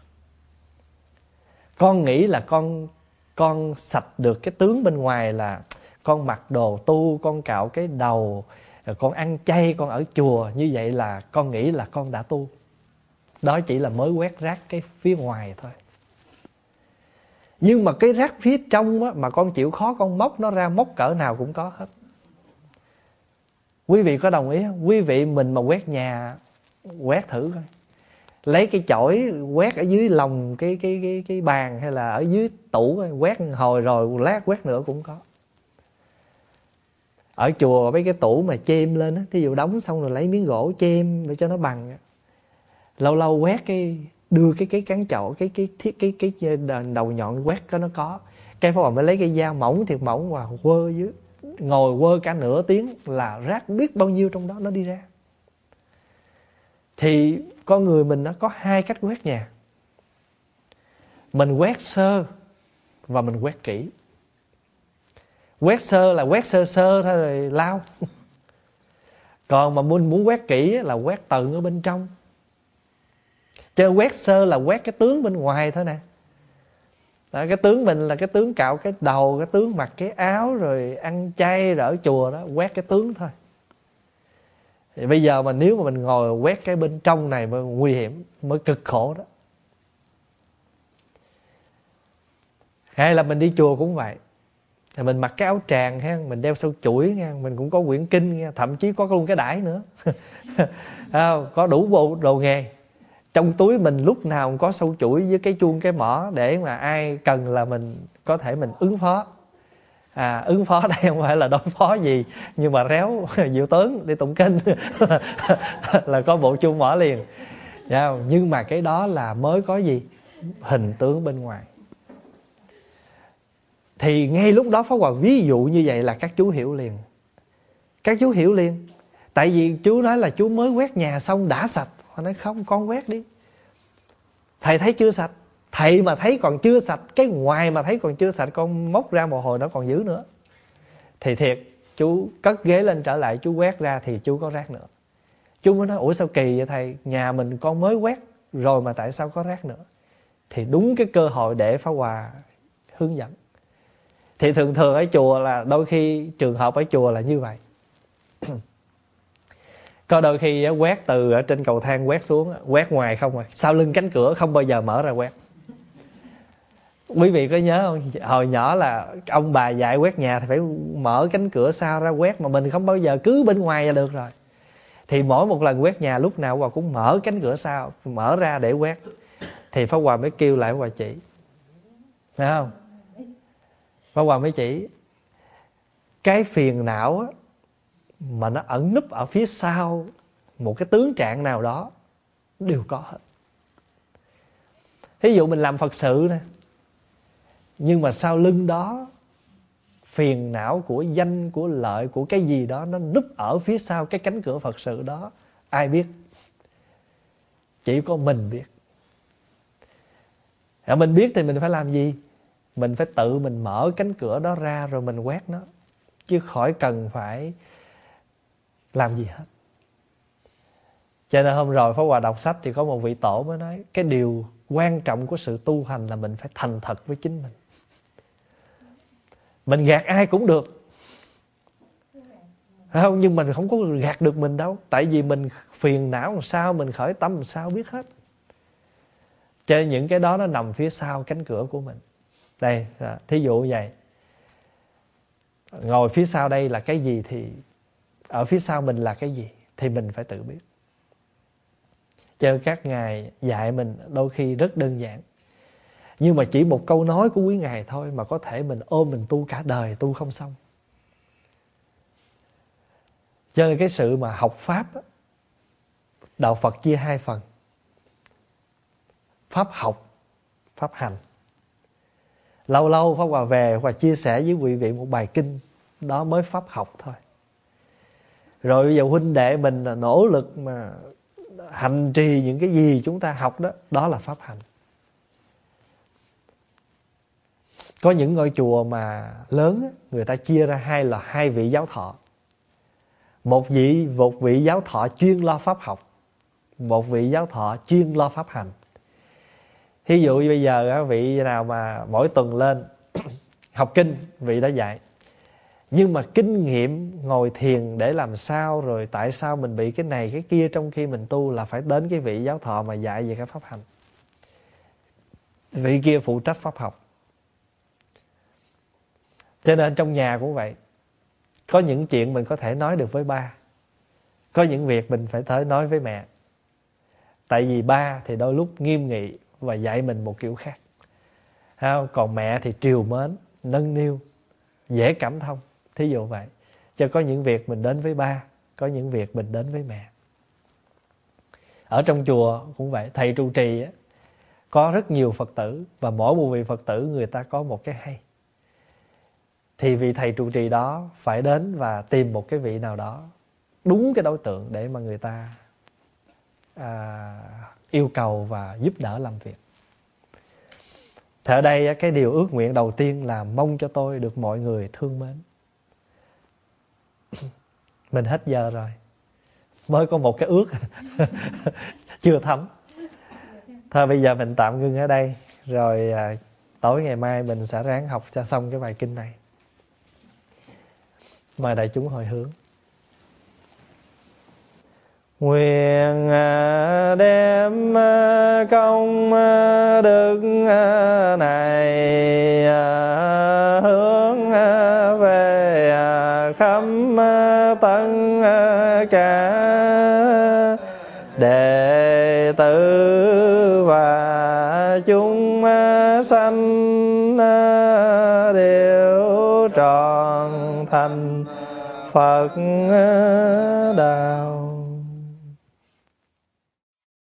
Con nghĩ là con sạch được cái tướng bên ngoài là con mặc đồ tu, con cạo cái đầu, con ăn chay, con ở chùa, như vậy là con nghĩ là con đã tu. Đó chỉ là mới quét rác cái phía ngoài thôi. Nhưng mà cái rác phía trong á, mà con chịu khó con móc nó ra, móc cỡ nào cũng có hết. Quý vị có đồng ý không? Quý vị mình mà quét nhà, quét thử coi. Lấy cái chổi quét ở dưới lòng cái bàn hay là ở dưới tủ, quét hồi rồi lát quét nữa cũng có. Ở chùa mấy cái tủ mà chêm lên á, thí dụ đóng xong rồi lấy miếng gỗ chêm để cho nó bằng. Lâu lâu quét cái đưa cái cán chậu, cái đầu nhọn quét cái nó có. Cái Pháp Hòa mới lấy cái dao mỏng thiệt mỏng và quơ dưới, ngồi quơ cả nửa tiếng là rác biết bao nhiêu trong đó nó đi ra. Thì con người mình nó có hai cách quét nhà. Mình quét sơ và mình quét kỹ. Quét sơ là quét sơ sơ thôi rồi lau. Còn mà muốn quét kỹ là quét tận ở bên trong. Chứ quét sơ là quét cái tướng bên ngoài thôi nè. Đó, cái tướng mình là cái tướng cạo cái đầu, cái tướng mặc cái áo rồi ăn chay rồi ở chùa đó, quét cái tướng thôi. Thì bây giờ mà nếu mà mình ngồi quét cái bên trong này mới nguy hiểm, mới cực khổ đó. Hay là mình đi chùa cũng vậy. Thì mình mặc cái áo tràng ha, mình đeo sâu chuỗi nha, mình cũng có quyển kinh nha, thậm chí có luôn cái đãi nữa. Có đủ bộ đồ nghề. Trong túi mình lúc nào cũng có sâu chuỗi với cái chuông cái mỏ để mà ai cần là mình có thể mình ứng phó. Ứng phó đây không phải là đối phó gì, nhưng mà réo diệu tướng đi tụng kinh là có bộ chuông mỏ liền. Nhưng mà cái đó là mới có gì? Hình tướng bên ngoài. Thì ngay lúc đó Pháp Hòa ví dụ như vậy là các chú hiểu liền. Các chú hiểu liền. Tại vì chú nói là chú mới quét nhà xong đã sạch. Họ nói không, con quét đi. Thầy thấy chưa sạch. Thầy mà thấy còn chưa sạch, cái ngoài mà thấy còn chưa sạch, con móc ra một hồi nó còn dữ nữa. Thì thiệt, chú cất ghế lên trở lại, chú quét ra thì chú có rác nữa. Chú mới nói, ủa sao kỳ vậy thầy, nhà mình con mới quét rồi mà tại sao có rác nữa. Thì đúng cái cơ hội để Pháp Hòa hướng dẫn. Thì thường thường ở chùa là đôi khi trường hợp ở chùa là như vậy. Có đôi khi quét từ ở trên cầu thang quét xuống, quét ngoài không à, sau lưng cánh cửa không bao giờ mở ra quét. Quý vị có nhớ không? Hồi nhỏ là ông bà dạy quét nhà thì phải mở cánh cửa sau ra quét, mà mình không bao giờ cứ bên ngoài là được rồi. Thì mỗi một lần quét nhà lúc nào Pháp Hòa cũng mở cánh cửa sau, mở ra để quét. Thì Pháp Hòa mới kêu lại Pháp Hòa chỉ. Thấy không? Pháp Hòa mới chỉ. Cái phiền não á, mà nó ẩn núp ở phía sau một cái tướng trạng nào đó đều có hết. Ví dụ mình làm Phật sự nè, nhưng mà sau lưng đó phiền não của danh, của lợi, của cái gì đó nó núp ở phía sau cái cánh cửa Phật sự đó. Ai biết? Chỉ có mình biết. Mình biết thì mình phải làm gì? Mình phải tự mình mở cánh cửa đó ra rồi mình quét nó, chứ khỏi cần phải làm gì hết. Cho nên hôm rồi Pháp Hòa đọc sách thì có một vị tổ mới nói cái điều quan trọng của sự tu hành là mình phải thành thật với chính mình. Mình gạt ai cũng được, phải không? Nhưng mình không có gạt được mình đâu. Tại vì mình phiền não làm sao, mình khởi tâm làm sao biết hết. Cho nên những cái đó nó nằm phía sau cánh cửa của mình. Đây, thí dụ vậy. Ngồi phía sau đây là cái gì thì ở phía sau mình là cái gì thì mình phải tự biết. Cho nên các ngài dạy mình đôi khi rất đơn giản, nhưng mà chỉ một câu nói của quý ngài thôi mà có thể mình ôm mình tu cả đời tu không xong. Cho nên cái sự mà học Pháp, Đạo Phật chia hai phần: Pháp học, Pháp hành. Lâu lâu Pháp Hòa về và chia sẻ với quý vị một bài kinh, đó mới Pháp học thôi. Rồi bây giờ huynh đệ mình nỗ lực mà hành trì những cái gì chúng ta học đó, đó là Pháp hành. Có những ngôi chùa mà lớn, người ta chia ra hai vị giáo thọ. Một vị giáo thọ chuyên lo Pháp học, một vị giáo thọ chuyên lo Pháp hành. Thí dụ như bây giờ vị nào mà mỗi tuần lên học kinh, vị đó dạy. Nhưng mà kinh nghiệm ngồi thiền để làm sao, rồi tại sao mình bị cái này cái kia trong khi mình tu, là phải đến cái vị giáo thọ mà dạy về cái pháp hành. Vị kia phụ trách pháp học. Cho nên trong nhà cũng vậy. Có những chuyện mình có thể nói được với ba, có những việc mình phải tới nói với mẹ. Tại vì ba thì đôi lúc nghiêm nghị và dạy mình một kiểu khác. Còn mẹ thì trìu mến, nâng niu, dễ cảm thông. Thí dụ vậy. Cho có những việc mình đến với ba, có những việc mình đến với mẹ. Ở trong chùa cũng vậy. Thầy trụ trì có rất nhiều Phật tử, và mỗi một vị Phật tử người ta có một cái hay. Thì vị thầy trụ trì đó phải đến và tìm một cái vị nào đó đúng cái đối tượng để mà người ta yêu cầu và giúp đỡ làm việc. Thì ở đây cái điều ước nguyện đầu tiên là mong cho tôi được mọi người thương mến. Mình hết giờ rồi, mới có một cái ước chưa thấm. Thôi bây giờ mình tạm ngưng ở đây, rồi tối ngày mai mình sẽ ráng học cho xong cái bài kinh này. Mời đại chúng hồi hướng. Nguyện đem công đức này hướng về khắp tất cả đệ tử và chúng sanh đều trọn thành Phật đạo.